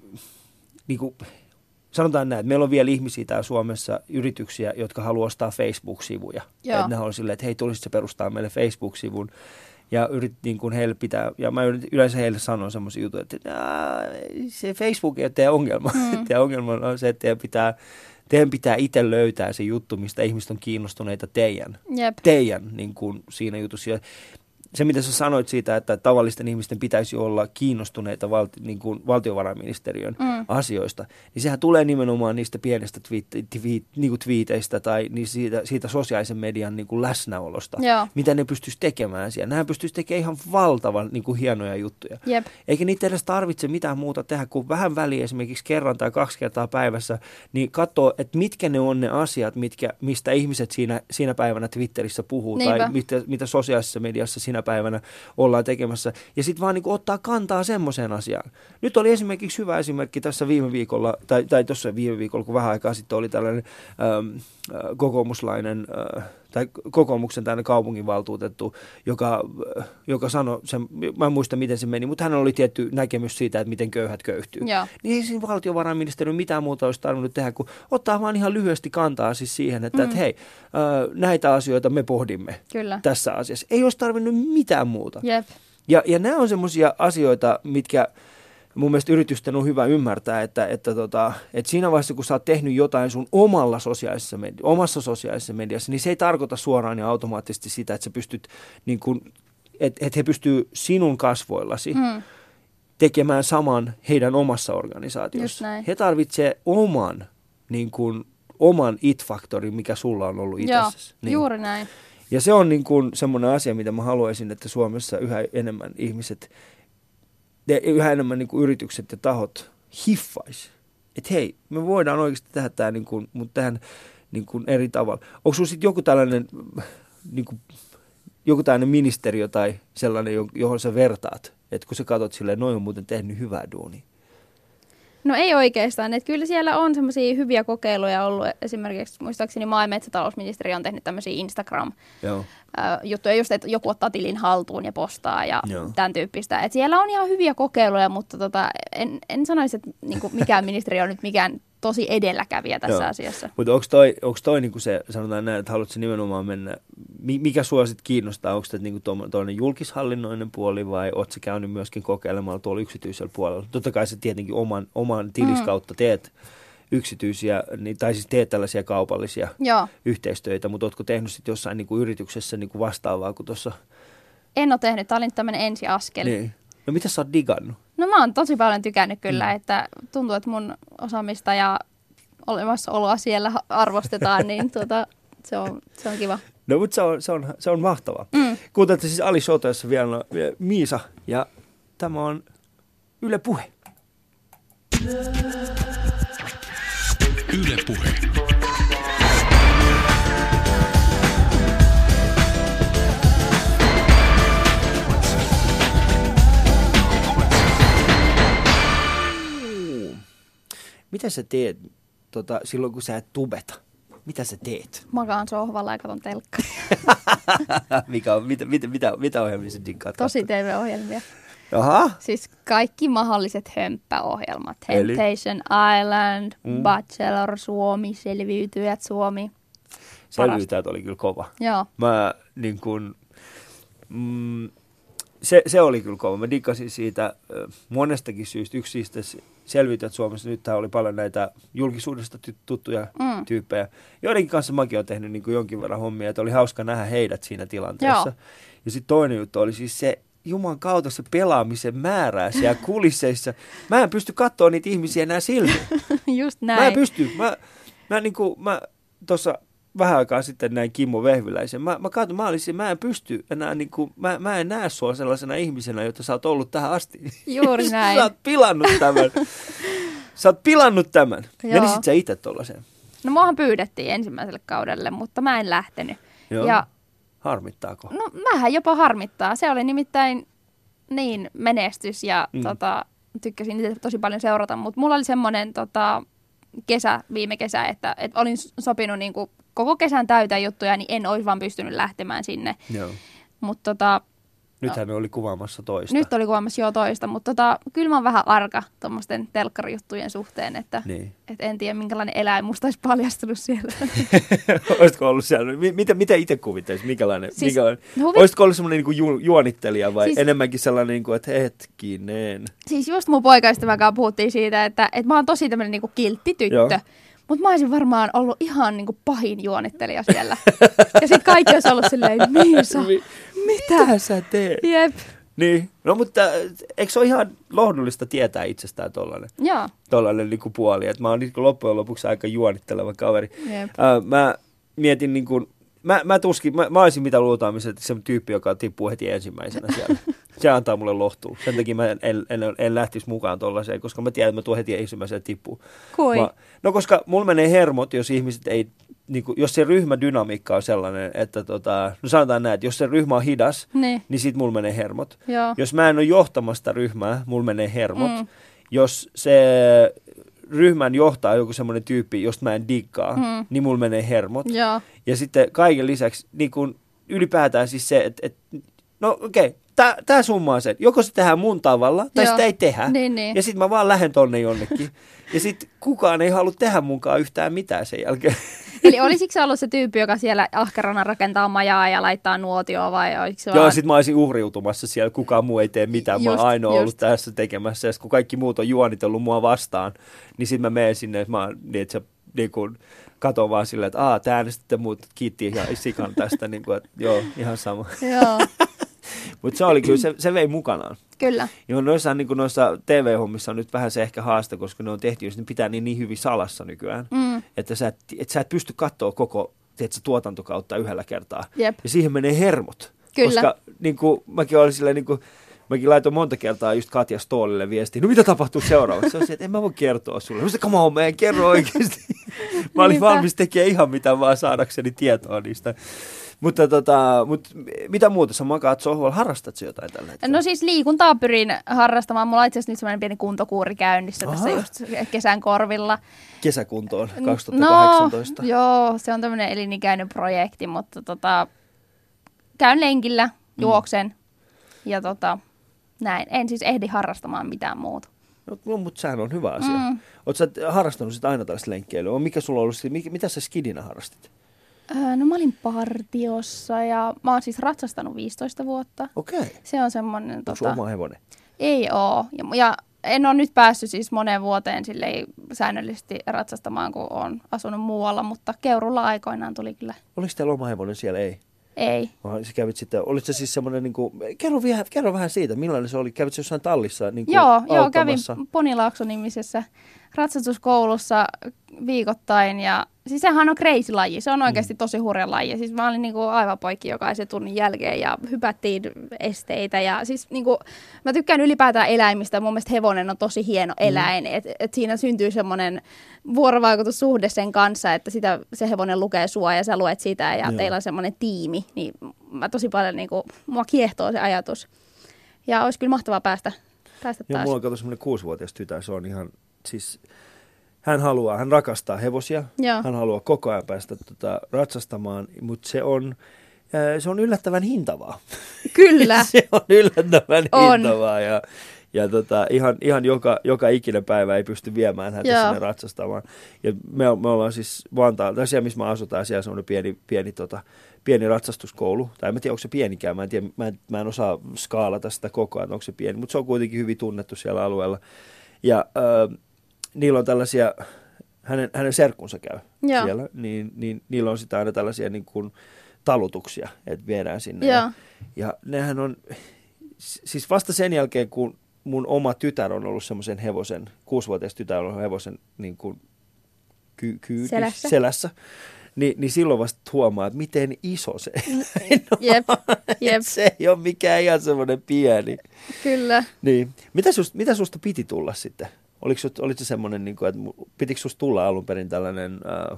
S1: sanotaan näin, että meillä on vielä ihmisiä täällä Suomessa, yrityksiä, jotka haluaa ostaa Facebook-sivuja. Että ne on silleen, että hei, tulisitko tehdä meille Facebook-sivun. Ja niin kuin heille pitää, ja mä yleensä heille sanon semmoisia juttuja, että se Facebook ei ole teidän ongelma. Teidän ongelma on se, että teidän pitää itse löytää se juttu, mistä ihmiset on kiinnostuneita teidän niin kuin siinä jutussa. Ja se, mitä sä sanoit siitä, että tavallisten ihmisten pitäisi olla kiinnostuneita niin kuin valtiovarainministeriön asioista, niin sehän tulee nimenomaan niistä pienistä niin kuin twiiteistä tai siitä sosiaalisen median niin kuin läsnäolosta, mitä ne pystyisi tekemään siellä. Nämähän pystyisi tekemään ihan valtavan niin kuin hienoja juttuja. Eikä niitä edes tarvitse mitään muuta tehdä kuin vähän väliä esimerkiksi kerran tai 2 kertaa päivässä, niin katsoo, että mitkä ne on ne asiat, mistä ihmiset siinä päivänä Twitterissä puhuu tai mitä sosiaalisessa mediassa siinä päivänä ollaan tekemässä, ja sitten vaan niin kuin ottaa kantaa semmoiseen asiaan. Nyt oli esimerkiksi hyvä esimerkki tässä viime viikolla, tai tuossa viime viikolla, kun vähän aikaa sitten oli tällainen kokoomuslainen, tai kokoomuksen tällainen kaupunginvaltuutettu, joka sanoi, mä en muista miten se meni, mutta hänellä oli tietty näkemys siitä, että miten köyhät köyhtyy. Niin ei siinä valtiovarainministeriö mitään muuta olisi tarvinnut tehdä, kuin ottaa vaan ihan lyhyesti kantaa siis siihen, että hei, näitä asioita me pohdimme tässä asiassa. Ei olisi tarvinnut mitään muuta. Ja nämä on semmoisia asioita, mitkä mun mielestä yritysten on hyvä ymmärtää, että siinä vaiheessa, kun sä oot tehnyt jotain sun omassa sosiaalisessa mediassa, niin se ei tarkoita suoraan ja automaattisesti sitä, että sä pystyt, niin kun, että he pystyy sinun kasvoillasi tekemään saman heidän omassa organisaatiossa. He tarvitsevat oman it-faktorin, mikä sulla on ollut itsessäsi.
S2: Niin. Juuri näin.
S1: Ja se on niin kuin semmoinen asia, mitä mä haluaisin, että Suomessa yhä enemmän ihmiset, yhä enemmän niin kuin yritykset ja tahot hiffaisi. Että hei, me voidaan oikeasti tehdä tämä, niin kuin, mutta tähän niin kuin eri tavalla. Onko sinulla sitten joku tällainen, niin kuin, joku tällainen ministeriö tai sellainen, johon sä vertaat? Että kun sä katsot silleen, noin on muuten tehnyt hyvää duunia.
S2: No ei oikeastaan. Että kyllä siellä on semmoisia hyviä kokeiluja ollut. Esimerkiksi muistaakseni maa- ja metsätalousministeriö on tehnyt tämmöisiä Instagram-juttuja, just että joku ottaa tilin haltuun ja postaa ja tämän tyyppistä. Että siellä on ihan hyviä kokeiluja, mutta en sanoisi, että niinku mikään ministeriö on nyt mikään tosi edelläkävijä tässä asiassa.
S1: Mutta onko toi niinku se, sanotaan näin, että haluatko nimenomaan mennä, mikä sua sitten kiinnostaa, onko se niinku tuollainen julkishallinnoinen puoli vai ootko sä käynyt myöskin kokeilemalla tuolla yksityisellä puolella? Totta kai sä tietenkin oman tilis kautta teet yksityisiä, tai siis teet tällaisia kaupallisia yhteistöitä, mutta ootko tehnyt sitten jossain niinku yrityksessä niinku vastaavaa kuin tuossa?
S2: En ole tehnyt, tämä oli nyt tämmöinen ensiaskel.
S1: Niin. No mitä sä oot digannut?
S2: No mä oon tosi paljon tykännyt kyllä, että tuntuu, että mun osaamista ja olemassaoloa siellä arvostetaan, niin se on kiva.
S1: No mutta se on mahtavaa. Kuuntelette siis Ali Showta, jossa vielä Miisa, ja tämä on Yle Puhe.
S3: Yle Puhe.
S1: Mitä sä teet silloin, kun sä et tubeta? Mitä sä teet?
S2: Makaan sohvalla ja katon telkkaria.
S1: Mitä ohjelmia sä diggaat?
S2: Tosi TV-ohjelmia.
S1: Jaha.
S2: Siis kaikki mahdolliset hömppäohjelmat.
S1: Eli?
S2: Temptation Island, Bachelor Suomi, Selviytyjät Suomi.
S1: Selviytyjät oli kyllä kova.
S2: Joo.
S1: Mä niin kun, se oli kyllä kova. Mä diggasin siitä monestakin syystä. Yksi siitä Selviytyjät Suomessa. Nyt täällä oli paljon näitä julkisuudesta tuttuja tyyppejä. Joidenkin kanssa mäkin olen tehnyt niin kuin jonkin verran hommia, että oli hauska nähdä heidät siinä tilanteessa. Joo. Ja sitten toinen juttu oli siis se Juman kautta se pelaamisen määrää siellä kulisseissa. Mä en pysty katsoa niitä ihmisiä enää silmiin.
S2: Just näin.
S1: Mä en pysty. Mä tuossa vähän aikaa sitten näin Kimmo Vehviläisen. Mä en pysty enää, mä en näe sua sellaisena ihmisenä, jota sä oot ollut tähän asti.
S2: Juuri näin.
S1: Sä oot pilannut tämän. Menisit sä itse tollaiseen?
S2: No muahan pyydettiin ensimmäiselle kaudelle, mutta mä en lähtenyt.
S1: Joo.
S2: Ja
S1: harmittaako?
S2: no mähän jopa harmittaa. Se oli nimittäin niin menestys ja tykkäsin niitä tosi paljon seurata, mutta mulla oli semmoinen viime kesä, että olin sopinut niinku koko kesän täytä juttuja, niin en olisi vaan pystynyt lähtemään sinne.
S1: Joo.
S2: Mutta
S1: Nythän ne oli kuvaamassa toista.
S2: Nyt oli kuvaamassa jo toista, mutta kyllä mä oon vähän arka tuommoisten telkkarijuttujen suhteen, että en tiedä minkälainen eläin musta olisi paljastunut siellä.
S1: Olisitko ollut siellä? Mitä itse kuvittaisit? Minkälainen? Olisitko ollut semmoinen niin juonittelija vai enemmänkin sellainen, niin kuin, että hetkinen?
S2: Siis just mun poikaystävän kanssa puhuttiin siitä, että mä oon tosi tämmöinen niin kiltti tyttö. Mutta mä olisin varmaan ollut ihan niinku pahin juonittelija siellä. Ja sit kaikki olisi ollut silleen, Miisa,
S1: mitä sä teet?
S2: Jep.
S1: Niin, no mutta eikö se ole ihan lohdullista tietää itsestään tollainen niinku puoli, että mä oon niin loppujen lopuksi aika juonitteleva kaveri. Mä mietin niin kuin, mä olisin mitä luultaamisen se tyyppi, joka tippuu heti ensimmäisenä siellä. Se antaa mulle lohtua. Sen takia mä en lähtisi mukaan tollaiseen, koska mä tiedän, että mä tuon heti ensimmäisenä tippuu. No koska mulla menee hermot, jos ihmiset ei, niin kuin, jos se ryhmädynamiikka on sellainen, että no sanotaan näin, että jos se ryhmä on hidas, niin sit mulla menee hermot. Joo. Jos mä en ole johtamasta ryhmää, mulla menee hermot. Jos se ryhmän johtaa joku semmoinen tyyppi, josta mä en diggaa, niin mulla menee hermot. Joo. Ja sitten kaiken lisäksi niin kun ylipäätään siis se, että no okei, tää summaa sen. Joko se tehdään mun tavalla, tai sitä ei tehdä. Niin. Ja sitten mä vaan lähden tonne jonnekin. Ja sitten kukaan ei halua tehdä munkaan yhtään mitään sen jälkeen.
S2: Eli olisiko se ollut se tyyppi, joka siellä ahkerana rakentaa majaa ja laittaa nuotioa vai oliko se
S1: Joo, sit mä olisin uhriutumassa siellä. Kukaan muu ei tee mitään. Mä oon ainoa ollut tässä tekemässä. Ja kun kaikki muut on juonitellut mua vastaan, niin sit mä menen sinne, että mä se katon vaan silleen, että te äänestitte muut, kiitti ihan sikan tästä. Niin kuin, että, joo, ihan sama.
S2: Joo.
S1: Mutta se oli kyllä, se vei mukanaan.
S2: Kyllä.
S1: Ja noissa TV-hommissa on nyt vähän se ehkä haaste, koska ne on tehty, jos ne pitää niin hyvin salassa nykyään, että sä et pysty katsoa koko tuotantokautta yhdellä kertaa. Jep. Ja siihen menee hermot.
S2: Kyllä.
S1: Koska niin kuin, mäkin olin silleen, niin kuin, mäkin laitoin monta kertaa just Katja Stoolille viestiä, no mitä tapahtuu seuraavaksi? Se on se, että en mä voi kertoa sulle. Mä sanoin, come on, mä en kerro oikeasti. Mä olin valmis tekemään ihan mitä vaan saadakseni tietoa niistä. Mutta mitä muuta? Sä makaat sohvalla, harrastat sä jotain tällä hetkellä?
S2: No siis liikuntaa pyrin harrastamaan. Mulla on itse asiassa nyt semmoinen pieni kuntokuuri käynnissä tässä just kesän korvilla.
S1: Kesäkuntoon 2018.
S2: No, joo, se on tämmöinen elinikäinen projekti, mutta käyn lenkillä, juoksen ja näin. En siis ehdi harrastamaan mitään muuta.
S1: No, mutta sehän on hyvä asia. Oletko sä harrastanut sitä aina tällaista lenkkeilyä? Mikä sulla on ollut, mitä sä skidinä harrastit?
S2: No mä olin partiossa ja mä oon siis ratsastanut 15 vuotta.
S1: Okei.
S2: Se on semmoinen...
S1: Onko sun oma hevonen?
S2: Ei oo. Ja en ole nyt päässyt siis moneen vuoteen silleen säännöllisesti ratsastamaan, kun oon asunut muualla, mutta Keurulla aikoinaan tuli kyllä.
S1: Oliko teillä oma hevonen siellä?
S2: Ei.
S1: Sä kävit sitten, olit se siis semmoinen, niin kuin, kerro vähän siitä, millainen se oli, kävit jossain tallissa niin kuin
S2: Joo, kävin Ponilaakso-nimisessä ratsastuskoulussa viikoittain ja siis sehän on crazy-laji, se on oikeasti tosi hurja laji. Siis mä olin niinku aivan poikki jokaisen tunnin jälkeen ja hypättiin esteitä ja siis niinku, mä tykkään ylipäätään eläimistä, mun mielestä hevonen on tosi hieno eläin, että siinä syntyy semmoinen vuorovaikutussuhde sen kanssa, että se hevonen lukee sua ja sä luet sitä ja teillä on semmoinen tiimi, niin mä tosi paljon niinku, mua kiehtoo se ajatus ja olisi kyllä mahtavaa päästä taas.
S1: Mulla on kato semmoinen 6-vuotias tytär, se on ihan siis... hän rakastaa hevosia,
S2: Joo.
S1: hän haluaa koko ajan päästä ratsastamaan, mutta se on yllättävän hintavaa.
S2: Kyllä.
S1: Se on yllättävän hintavaa ja ihan joka ikinen päivä ei pysty viemään häntä sinne ratsastamaan. Ja me ollaan siis Vantaalla, siellä missä me asutaan, siellä on pieni ratsastuskoulu. Tai en tiedä, onko se pienikään, mä en osaa skaalata sitä koko ajan, onko se pieni, mutta se on kuitenkin hyvin tunnettu siellä alueella. Ja niillä on tällaisia, hänen serkkunsa käy siellä, niin niillä on sitä aina tällaisia niin kuin talutuksia, että viedään sinne. Ja nehän on, siis vasta sen jälkeen, kun mun oma tytär on ollut semmoisen hevosen, 6-vuotias tytär on ollut hevosen niin kuin selässä. Niin silloin vasta huomaa, että miten iso se
S2: Jep.
S1: Se ei ole mikään ihan semmoinen pieni.
S2: Kyllä.
S1: Niin. Mitä susta piti tulla sitten? Oliko se semmoinen, niin kuin, että pitikö susta tulla alun perin tällainen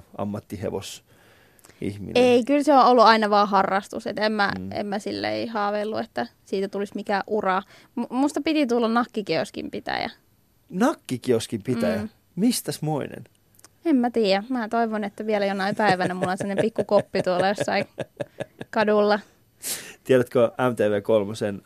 S1: ammattihevosihminen?
S2: Ei, kyllä se on ollut aina vaan harrastus. Et en mä silleen haaveillut, että siitä tulisi mikään ura. Musta piti tulla nakkikioskin pitäjä.
S1: Nakkikioskin pitäjä? Mistäs moinen?
S2: En mä tiedä. Mä toivon, että vielä jonain päivänä mulla on sellainen pikku koppi tuolla jossain kadulla.
S1: Tiedätkö MTV3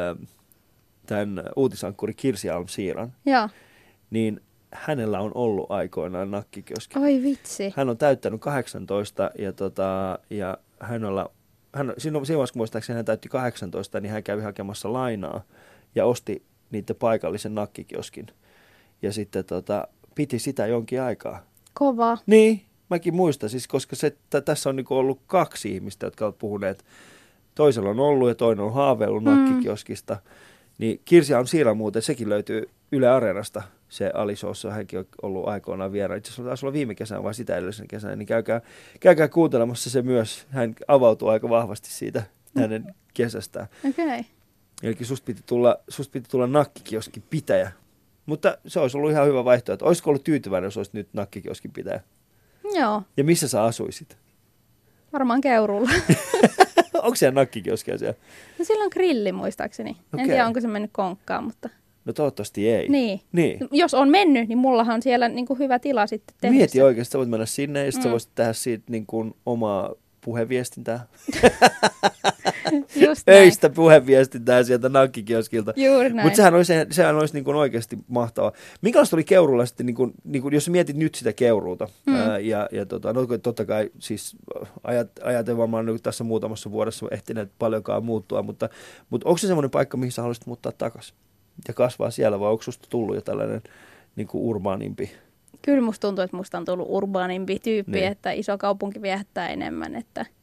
S1: tämän uutisankkuri Kirsi Alm-Siiran?
S2: Joo.
S1: Niin hänellä on ollut aikoinaan nakkikioski.
S2: Oi vitsi.
S1: Hän on täyttänyt 18 ja siinä vaiheessa, kun muistaakseni hän täytti 18, niin hän kävi hakemassa lainaa ja osti niiden paikallisen nakkikioskin. Ja sitten piti sitä jonkin aikaa.
S2: Kova.
S1: Niin, mäkin muistan, siis, koska tässä on niinku ollut 2 ihmistä, jotka ovat puhuneet. Toisella on ollut ja toinen on haaveillut nakkikioskista. Niin Kirsi on Siira muuten, sekin löytyy Yle Areenasta, se Alisoossa, hänkin on ollut aikoinaan vieraana. Itse asiassa taisi olla viime kesänä vai sitä edellisen kesänä, niin käykää kuuntelemassa se myös. Hän avautuu aika vahvasti siitä hänen kesästään.
S2: Okei.
S1: Eli susta piti tulla nakkikioskin pitäjä. Mutta se olisi ollut ihan hyvä vaihtoehto. Olisiko ollut tyytyväinen, jos olisit nyt nakkikioskin pitäjä?
S2: Joo.
S1: Ja missä sä asuisit?
S2: Varmaan Keuruulla.
S1: Onko siellä nakkikioskia siellä?
S2: No sillä on grilli muistaakseni.
S1: Okay.
S2: En tiedä, onko se mennyt konkkaan, mutta...
S1: No toivottavasti ei.
S2: Niin. Jos on mennyt, niin mullahan on siellä niin kuin hyvä tila sitten tehdä.
S1: Mieti oikeasti, sä voit mennä sinne ja sitten sä voisit tehdä siitä niin kuin omaa puheviestintää.
S2: Just näin.
S1: Öistä puheviestintää sieltä nakkikioskilta.
S2: Juuri näin.
S1: Mutta sehän olisi niin kuin oikeasti mahtavaa. Minkälaista oli Keuruulla sitten, niin kuin, jos mietit nyt sitä Keuruuta, no totta kai siis ajatellen varmaan nyt tässä muutamassa vuodessa ehtineet paljonkaan muuttua, mutta onko se semmoinen paikka, mihin sä haluaisit muuttaa takaisin ja kasvaa siellä, vai onko susta tullut jo tällainen niin kuin urbaanimpi?
S2: Kyllä musta tuntuu, että musta on tullut urbaanimpi tyyppi,
S1: Niin.
S2: että iso kaupunki viehättää enemmän.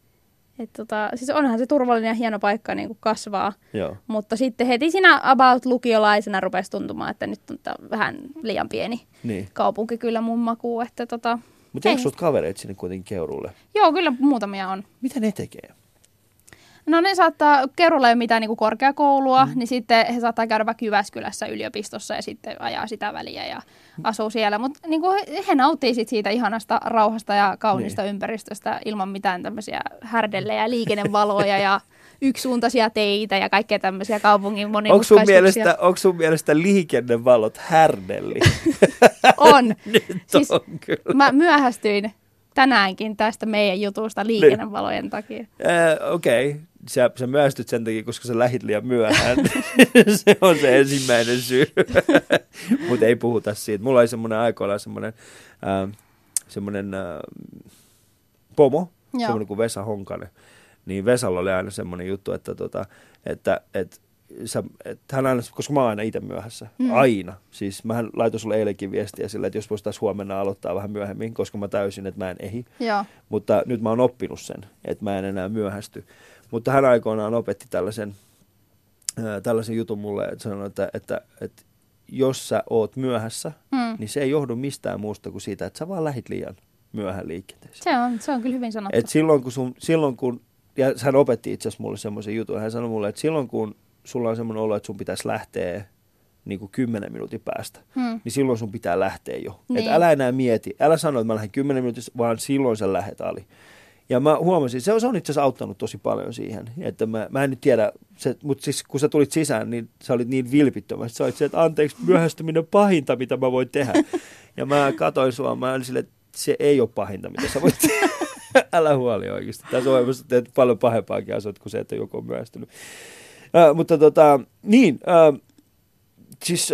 S2: Siis onhan se turvallinen ja hieno paikka niin kuin kasvaa,
S1: Joo.
S2: mutta sitten heti siinä about lukiolaisena rupesi tuntumaan, että nyt on vähän liian pieni kaupunki kyllä mun makuun.
S1: Mutta eikö sut kavereita sinne kuitenkin Keuruulle?
S2: Joo, kyllä muutamia on.
S1: Mitä ne tekee?
S2: No ne saattaa, Keuruulla ei ole mitään niin kuin korkeakoulua, niin sitten he saattaa käydä vaikka Jyväskylässä yliopistossa ja sitten ajaa sitä väliä ja asuu siellä. Mutta niin he nauttii siitä ihanasta rauhasta ja kaunista ympäristöstä ilman mitään tämmöisiä härdellejä, liikennevaloja ja yksisuuntaisia teitä ja kaikkea tämmöisiä kaupungin monimutkaisuuksia.
S1: Onko sun mielestä liikennevalot härdelli?
S2: On.
S1: Siis on kyllä.
S2: Mä myöhästyin tänäänkin tästä meidän jutusta liikennevalojen takia.
S1: Okei. Sä myöhästyt sen takia, koska sä lähit liian myöhään. Se on se ensimmäinen syy. Mutta ei puhuta siitä. Mulla oli semmoinen aikoinaan semmoinen pomo, semmoinen kuin Vesa Honkanen. Niin Vesalla oli aina semmoinen juttu, että hän aina, koska mä oon aina itse myöhässä. Aina. Siis mähän laitoin sulle eilenkin viestiä sillä, että jos voisi taas huomenna aloittaa vähän myöhemmin, koska mä täysin, että mä en ehdi.
S2: Joo.
S1: Mutta nyt mä oon oppinut sen, että mä en enää myöhästy. Mutta hän aikoinaan opetti tällaisen jutun mulle, että sanoi, että jos sä oot myöhässä, niin se ei johdu mistään muusta kuin siitä, että sä vaan lähit liian myöhään liikenteeseen.
S2: Se on kyllä hyvin sanottu.
S1: Et silloin kun ja hän opetti itse asiassa mulle semmoisen jutun, hän sanoi mulle, että silloin kun sulla on semmoinen olo, että sun pitäisi lähteä niin kuin 10 minuutin päästä, niin silloin sun pitää lähteä jo. Niin. Että älä enää mieti, älä sano, että mä lähden 10 minuutissa, vaan silloin sä lähet Ali. Ja mä huomasin, se on itse asiassa auttanut tosi paljon siihen, että mä en nyt tiedä, mutta siis kun sä tulit sisään, niin sä olit niin vilpittömästi. Sä olit se, että anteeksi, myöhästyminen on pahinta, mitä mä voin tehdä. Ja mä katsoin sua, mä olin silleen, että se ei ole pahinta, mitä sä voit tehdä. Älä huoli oikeasti. Tässä ohjelmassa teet paljon pahempaakin asioita kuin se, että joku on myöhästynyt. Mutta siis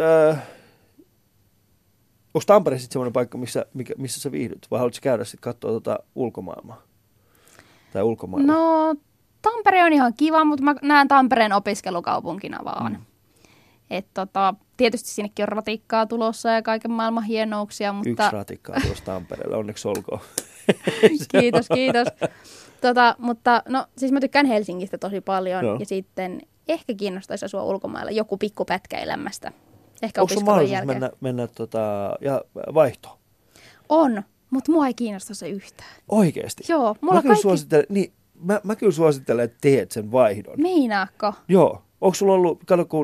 S1: onko Tampere sitten semmoinen paikka, missä sä viihdyt? Vai haluatko käydä sitten katsoa ulkomaailmaa? Tai ulkomailla?
S2: No, Tampere on ihan kiva, mutta mä näen Tampereen opiskelukaupunkina vaan. Tietysti sinnekin on ratikkaa tulossa ja kaiken maailman hienouksia, mutta...
S1: Yksi ratikkaa tuossa Tampereella, onneksi olkoon.
S2: Kiitos. Mutta no, siis mä tykkään Helsingistä tosi paljon. Joo. Ja sitten ehkä kiinnostaisi asua ulkomailla joku pikku pätkä elämästä. Ehkä opiskelun jälkeen.
S1: Onko mennä vaihtoon?
S2: On, mutta mua ei kiinnosta se yhtään.
S1: Oikeesti?
S2: Joo.
S1: Mä kyllä suosittelen, että teet sen vaihdon.
S2: Meinaatko?
S1: Joo. Onko sulla ollut,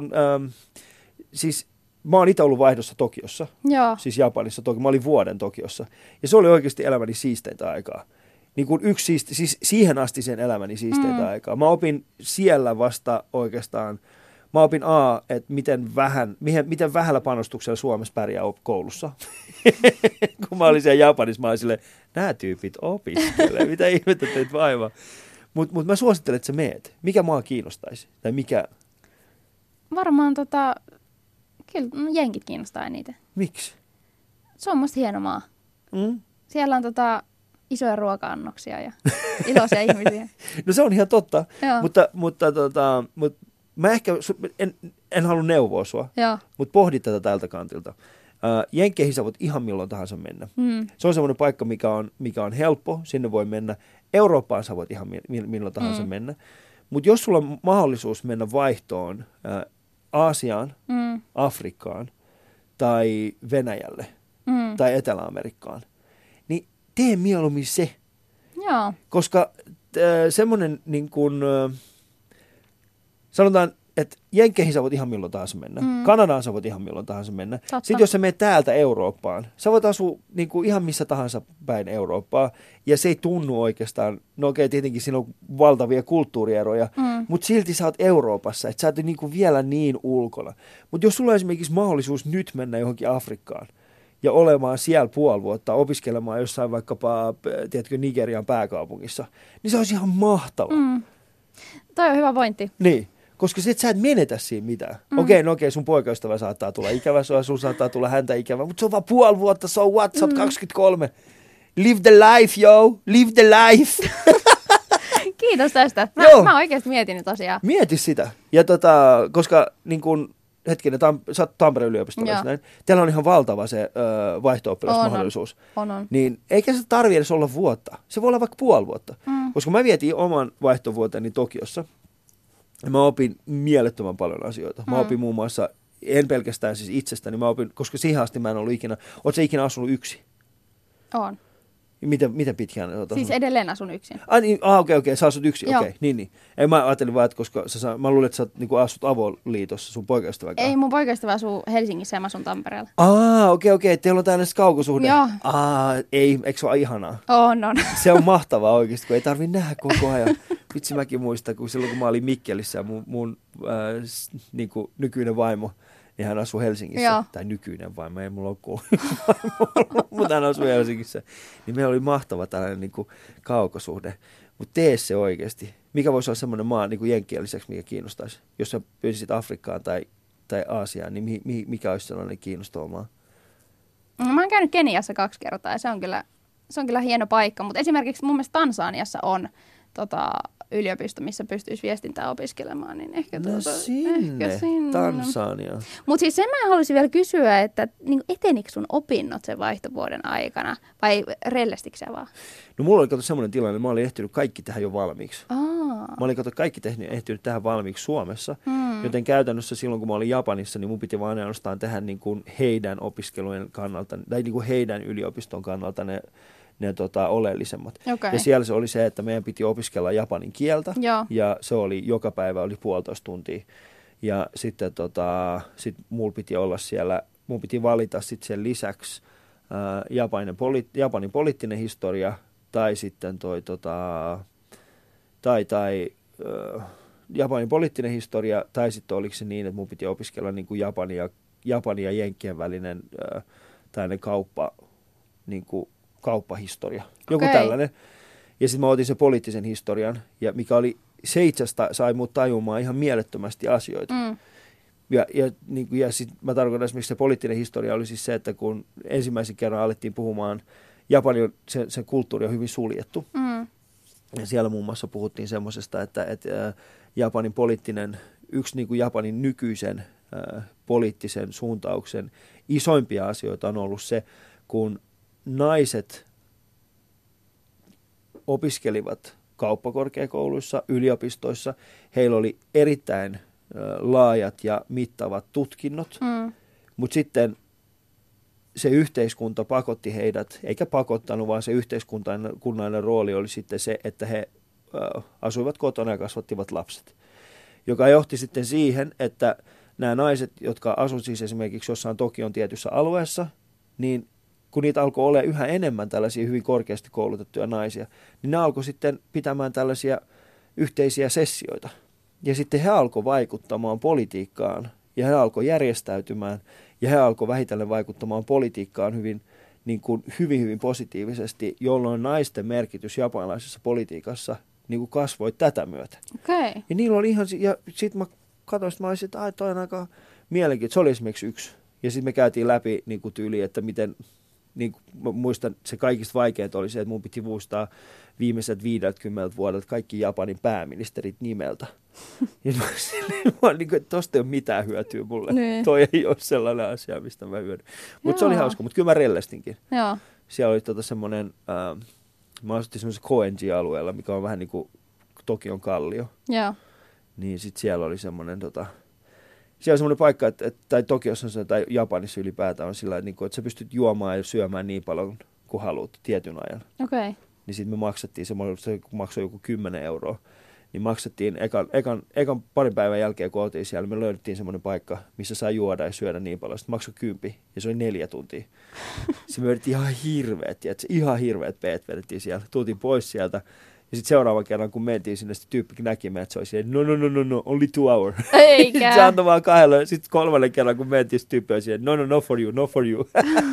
S1: siis mä oon itse ollut vaihdossa Tokiossa.
S2: Joo.
S1: Siis Japanissa. Mä olin vuoden Tokiossa. Ja se oli oikeasti elämäni siisteintä aikaa. Niin kuin siis siihen asti sen elämäni siisteintä aikaa. Mä opin siellä vasta oikeastaan, että miten vähällä panostuksella Suomessa pärjää koulussa. Kun mä olin siellä Japanissa, mä olin silleen, nämä tyypit opiskelee, mitä ihmettä teet vaivaa. Mutta mä suosittelen, että sä meet. Mikä maa kiinnostaisi? Tai mikä?
S2: Varmaan kyllä jenkit kiinnostaa eniten.
S1: Miksi?
S2: Se on musta hieno maa. Siellä on isoja ruoka-annoksia ja iloisia ihmisiä.
S1: No se on ihan totta, mutta mä ehkä, en halua neuvoa sua, mutta pohdit tätä tältä kantilta. Jenkkeihin sä voit ihan milloin tahansa mennä. Se on semmoinen paikka, mikä on helppo, sinne voi mennä. Eurooppaan sä voit ihan milloin tahansa mennä. Mutta jos sulla on mahdollisuus mennä vaihtoon Aasiaan, Afrikkaan tai Venäjälle tai Etelä-Amerikkaan, niin tee mieluummin se.
S2: Joo.
S1: Koska semmoinen niin kuin, sanotaan, että Jenkkeihin sä voit ihan milloin tahansa mennä. Kanadaan sä voit ihan milloin tahansa mennä.
S2: Totta.
S1: Sitten jos sä menet täältä Eurooppaan, sä voit asua niin kuin ihan missä tahansa päin Eurooppaa. Ja se ei tunnu oikeastaan, no okei, tietenkin siinä on valtavia kulttuurieroja, mutta silti sä oot Euroopassa, että sä oot niin kuin vielä niin ulkona. Mutta jos sulla on esimerkiksi mahdollisuus nyt mennä johonkin Afrikkaan, ja olemaan siellä puoli vuotta, opiskelemaan jossain vaikkapa, tiedätkö, Nigerian pääkaupungissa, niin se olisi ihan mahtava.
S2: Toi on hyvä pointti.
S1: Niin, koska sä et menetä siinä mitään. Okei, sun poikaystävä saattaa tulla ikävä, sun saattaa tulla häntä ikävä, mutta se on vaan puoli vuotta, so what, sä oot 23. Live the life, yo, live the life.
S2: Kiitos tästä. Mä oikeasti mietin nyt asiaa.
S1: Mieti sitä. Ja koska niin kun, hetkinen, sä oot Tampereen yliopistolla, näin. Teillä on ihan valtava se vaihto-oppilasmahdollisuus.
S2: On.
S1: Niin eikä se tarvitse edes olla vuotta. Se voi olla vaikka puoli vuotta. Koska mä vietin oman vaihtovuoteni Tokiossa. Ja mä opin mielettömän paljon asioita. Mä opin muun muassa, en pelkästään siis itsestäni, mä opin, koska siihen asti mä en ollut ikinä, oot sä ikinä asunut yksin?
S2: On.
S1: Miten pitkään?
S2: Siis edelleen asun yksin.
S1: Okei, sä asut yksin, okei, niin. Ei, mä ajattelin vaan, että koska mä luulen, että sä niin asut avoliitossa sun poikaystävän kanssa.
S2: Ei, mun poikaystävä asuu Helsingissä ja mä asun Tampereella.
S1: Okei, teillä on täällä kaukosuhde.
S2: Joo.
S1: Eikö se ole ihanaa?
S2: On.
S1: Se on mahtavaa oikeasti, kun ei tarvitse nähdä koko ajan. Vitsi mäkin muistan, kun silloin kun mä olin Mikkelissä ja mun niin kuin nykyinen vaimo, niin hän asui Helsingissä.
S2: Joo.
S1: Tai nykyinen vaimo, ei mulla ole kuullut mutta hän asui Helsingissä. Niin meillä oli mahtava tällainen niin kuin kaukosuhde. Mutta tee se oikeasti. Mikä voisi olla semmoinen maa niin kuin Jenkkien lisäksi, mikä kiinnostaisi? Jos sä pyysisit Afrikkaan tai Aasiaan, niin mikä olisi sellainen kiinnostava maa?
S2: Mä oon käynyt Keniassa 2 kertaa ja se on kyllä hieno paikka. Mutta esimerkiksi mun mielestä Tansaniassa on yliopisto, missä pystyisi viestintää opiskelemaan, niin ehkä
S1: sinne. Tansania.
S2: Mutta siis sen mä haluaisin vielä kysyä, että niin etenikö sun opinnot sen vaihtovuoden aikana, vai rellestikö sä vaan?
S1: No mulla oli semmoinen tilanne, mä olin ehtinyt kaikki tähän jo valmiiksi. Mä olin kaikki ehtinyt tähän valmiiksi Suomessa, joten käytännössä silloin, kun mä olin Japanissa, niin mun piti vaan ainoastaan tehdä niin kuin heidän opiskelujen kannalta, tai niin kuin heidän yliopiston kannalta ne oleellisemmat.
S2: Okay.
S1: Ja siellä se oli se, että meidän piti opiskella japanin kieltä.
S2: Joo.
S1: Ja se oli joka päivä oli 1,5 tuntia. Ja sitten mulla piti olla siellä, mun piti valita sitten sen lisäksi Japanin poliittinen historia, tai sitten Japanin poliittinen historia, tai sitten oliko se niin, että mun piti opiskella niin kuin Japanin ja Jenkkien välinen tällainen niin kuin kauppahistoria. Joku tällainen. Ja sitten mä otin sen poliittisen historian, ja mikä oli, se itse asiassa sai mut tajumaan ihan mielettömästi asioita. Ja sitten mä tarkoitan esimerkiksi se poliittinen historia oli siis se, että kun ensimmäisen kerran alettiin puhumaan, Japanin sen kulttuuri on hyvin suljettu. Ja siellä muun muassa puhuttiin semmoisesta, että Japanin yksi niin kuin Japanin nykyisen poliittisen suuntauksen isoimpia asioita on ollut se, kun naiset opiskelivat kauppakorkeakouluissa, yliopistoissa, heillä oli erittäin laajat ja mittavat tutkinnot, mutta sitten se yhteiskunta pakotti heidät, eikä pakottanut, vaan se yhteiskunnallinen rooli oli sitten se, että he asuivat kotona ja kasvattivat lapset, joka johti sitten siihen, että nämä naiset, jotka asuivat siis esimerkiksi jossain Tokion tietyssä alueessa, niin kun niitä alkoi olla yhä enemmän tällaisia hyvin korkeasti koulutettuja naisia, niin ne alkoi sitten pitämään tällaisia yhteisiä sessioita. Ja sitten he alkoi vaikuttamaan politiikkaan ja he alkoi järjestäytymään ja he alkoi vähitellen vaikuttamaan politiikkaan hyvin positiivisesti, jolloin naisten merkitys japanilaisessa politiikassa niin kuin kasvoi tätä myötä.
S2: Okay.
S1: Ja niillä oli ihan, ja sitten mä katsoin, että mä olisin, että toi on aika mielenkiintoista. Se oli esimerkiksi yksi. Ja sitten me käytiin läpi niin kuin tyyli, että miten, niin kuin mä muistan, se kaikista vaikeinta oli se, että mun piti muistaa viimeiset 50 vuodelta kaikki Japanin pääministerit nimeltä. Ja mä niin kuin, että tosta ei ole mitään hyötyä mulle.
S2: Niin.
S1: Toi ei ole sellainen asia, mistä mä hyödyn. Mutta se oli hauska, mutta kyllä mä rellestinkin.
S2: Joo.
S1: Siellä oli semmoinen, mä asuttiin semmoisessa Koenji-alueella, mikä on vähän niin kuin Tokion kallio.
S2: Joo.
S1: Niin sitten siellä oli semmoinen, siellä on semmoinen paikka, tai Tokiossa on tai Japanissa ylipäätään on sillä, että sä pystyt juomaan ja syömään niin paljon kuin haluat tietyn ajan.
S2: Okei.
S1: Niin sitten me maksettiin, se maksoi joku 10 €, niin maksettiin ekan parin päivän jälkeen, kun oltiin siellä, me löydettiin semmoinen paikka, missä saa juoda ja syödä niin paljon. Sitten maksoi 10 ja se oli 4 tuntia. Se me vedettiin ihan hirveät peet vedettiin siellä. Tultiin pois sieltä. Ja sitten seuraavan kerran, kun mentiin sinne, sitten tyyppi näki me, että se oli siellä, no, only 2 hours.
S2: Eikä.
S1: Sitten se antoi vaan 2. Sitten kolmannen kerran, kun mentiin, sitten tyyppi oli siellä, no for you.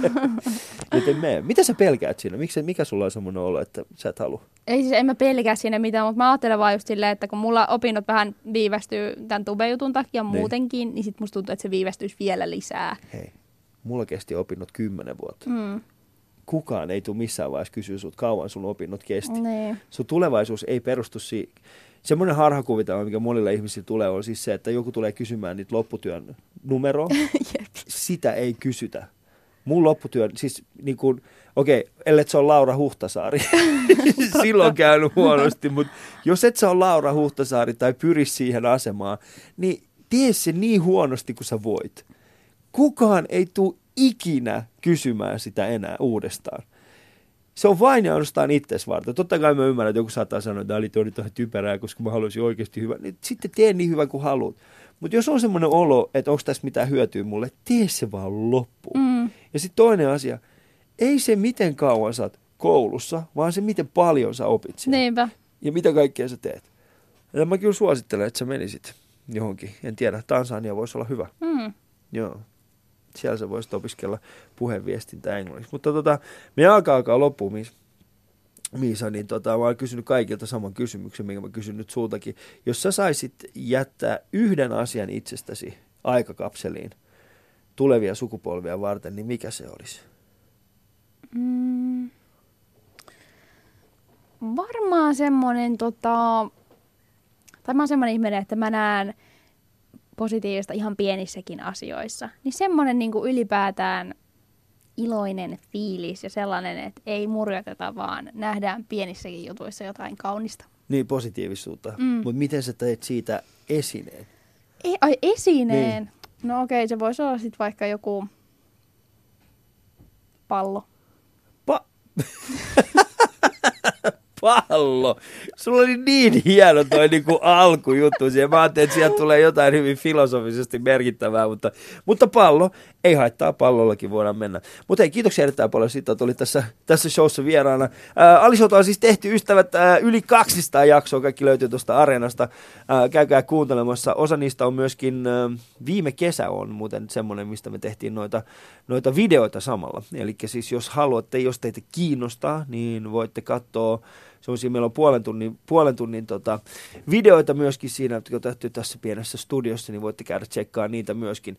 S1: Joten mitä sä pelkäät siinä? Mikä sulla on semmoinen olo, että sä et halua?
S2: Ei siis, en mä pelkää siinä mitään, mutta mä ajattelen vaan just silleen, että kun mulla opinnot vähän viivästyy tämän tube-jutun takia muutenkin, niin sit musta tuntuu, että se viivästyisi vielä lisää.
S1: Hei, mulla kesti opinnot 10 vuotta. Kukaan ei tule missään vaiheessa kysyä sut, kauan sun opinnot kesti.
S2: Niin.
S1: Sun tulevaisuus ei perustu siihen. Semmoinen harhakuvitelma, mikä monilla ihmisillä tulee, on siis se, että joku tulee kysymään niitä lopputyön numeroa. Sitä ei kysytä. Mun lopputyön, siis niin kuin, ellei se on Laura Huhtasaari, silloin käynyt huonosti, mutta jos et sä ole Laura Huhtasaari tai pyri siihen asemaan, niin tee se niin huonosti kuin sä voit. Kukaan ei tule ikinä kysymään sitä enää uudestaan. Se on vain ja ainoastaan itses varten. Totta kai mä ymmärrän, että joku saattaa sanoa, että oli nyt vähän typerää, koska mä haluaisin oikeasti hyvää. Niin sitten tee niin hyvä kuin haluat. Mutta jos on semmoinen olo, että onko tässä mitään hyötyä mulle, tee se vaan loppuun. Ja sitten toinen asia, ei se miten kauan sä oot koulussa, vaan se miten paljon sä opit siellä.
S2: Niinpä.
S1: Ja mitä kaikkea sä teet. Ja mä kyllä suosittelen, että sä menisit johonkin. En tiedä, Tansania voisi olla hyvä. Joo. Siellä sä voisit opiskella puheenviestintää englanniksi. Mutta me alkaa loppuun, Miisa, niin mä oon kysynyt kaikilta saman kysymyksen, minkä mä kysyn nyt sultakin. Jos sä saisit jättää yhden asian itsestäsi aikakapseliin tulevia sukupolvia varten, niin mikä se olisi?
S2: Varmaan semmoinen, tai mä oon semmoinen ihminen, että mä näen positiivista ihan pienissäkin asioissa. Niin semmoinen niin kuin ylipäätään iloinen fiilis ja sellainen, että ei murjoteta, vaan nähdään pienissäkin jutuissa jotain kaunista.
S1: Niin, positiivisuutta. Mutta miten sä teet siitä esineen?
S2: Esineen? Niin. No okei, se voisi olla sitten vaikka joku pallo.
S1: Pallo! Sulla oli niin hieno toi niinku alkujuttu siihen. Mä ajattelin, että sieltä tulee jotain hyvin filosofisesti merkittävää, mutta pallo, ei haittaa, pallollakin voidaan mennä. Mutta hei, kiitoksia erittäin paljon siitä, että olit tässä showssa vieraana. Alishowta on siis tehty, ystävät, yli 200 jaksoa, kaikki löytyy tuosta Areenasta. Käykää kuuntelemassa. Osa niistä on myöskin, viime kesä on muuten semmoinen, mistä me tehtiin noita videoita samalla. Eli siis jos haluatte, jos teitä kiinnostaa, niin voitte katsoa. Meillä on puolen tunnin videoita myöskin siinä, jotka on tehty tässä pienessä studiossa, niin voitte käydä tsekkaa niitä myöskin.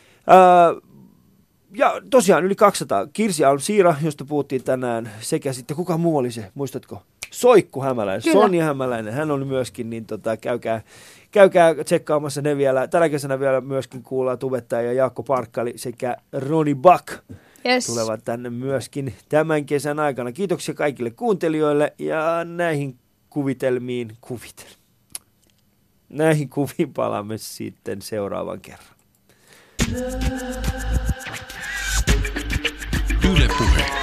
S1: Ja tosiaan yli 200. Kirsi Almsiira, josta puhuttiin tänään, sekä sitten kuka muu oli se, muistatko? Soikku Hämäläinen, kyllä. Sonja Hämäläinen, hän oli myöskin, niin käykää tsekkaamassa ne vielä. Tänä kesänä vielä myöskin kuullaan tubettaja ja Jaakko Parkkali sekä Roni Buck.
S2: Yes.
S1: Tulevat tänne myöskin tämän kesän aikana. Kiitoksia kaikille kuuntelijoille ja näihin näihin kuviin palaamme sitten seuraavan kerran.
S3: Yle Puhe.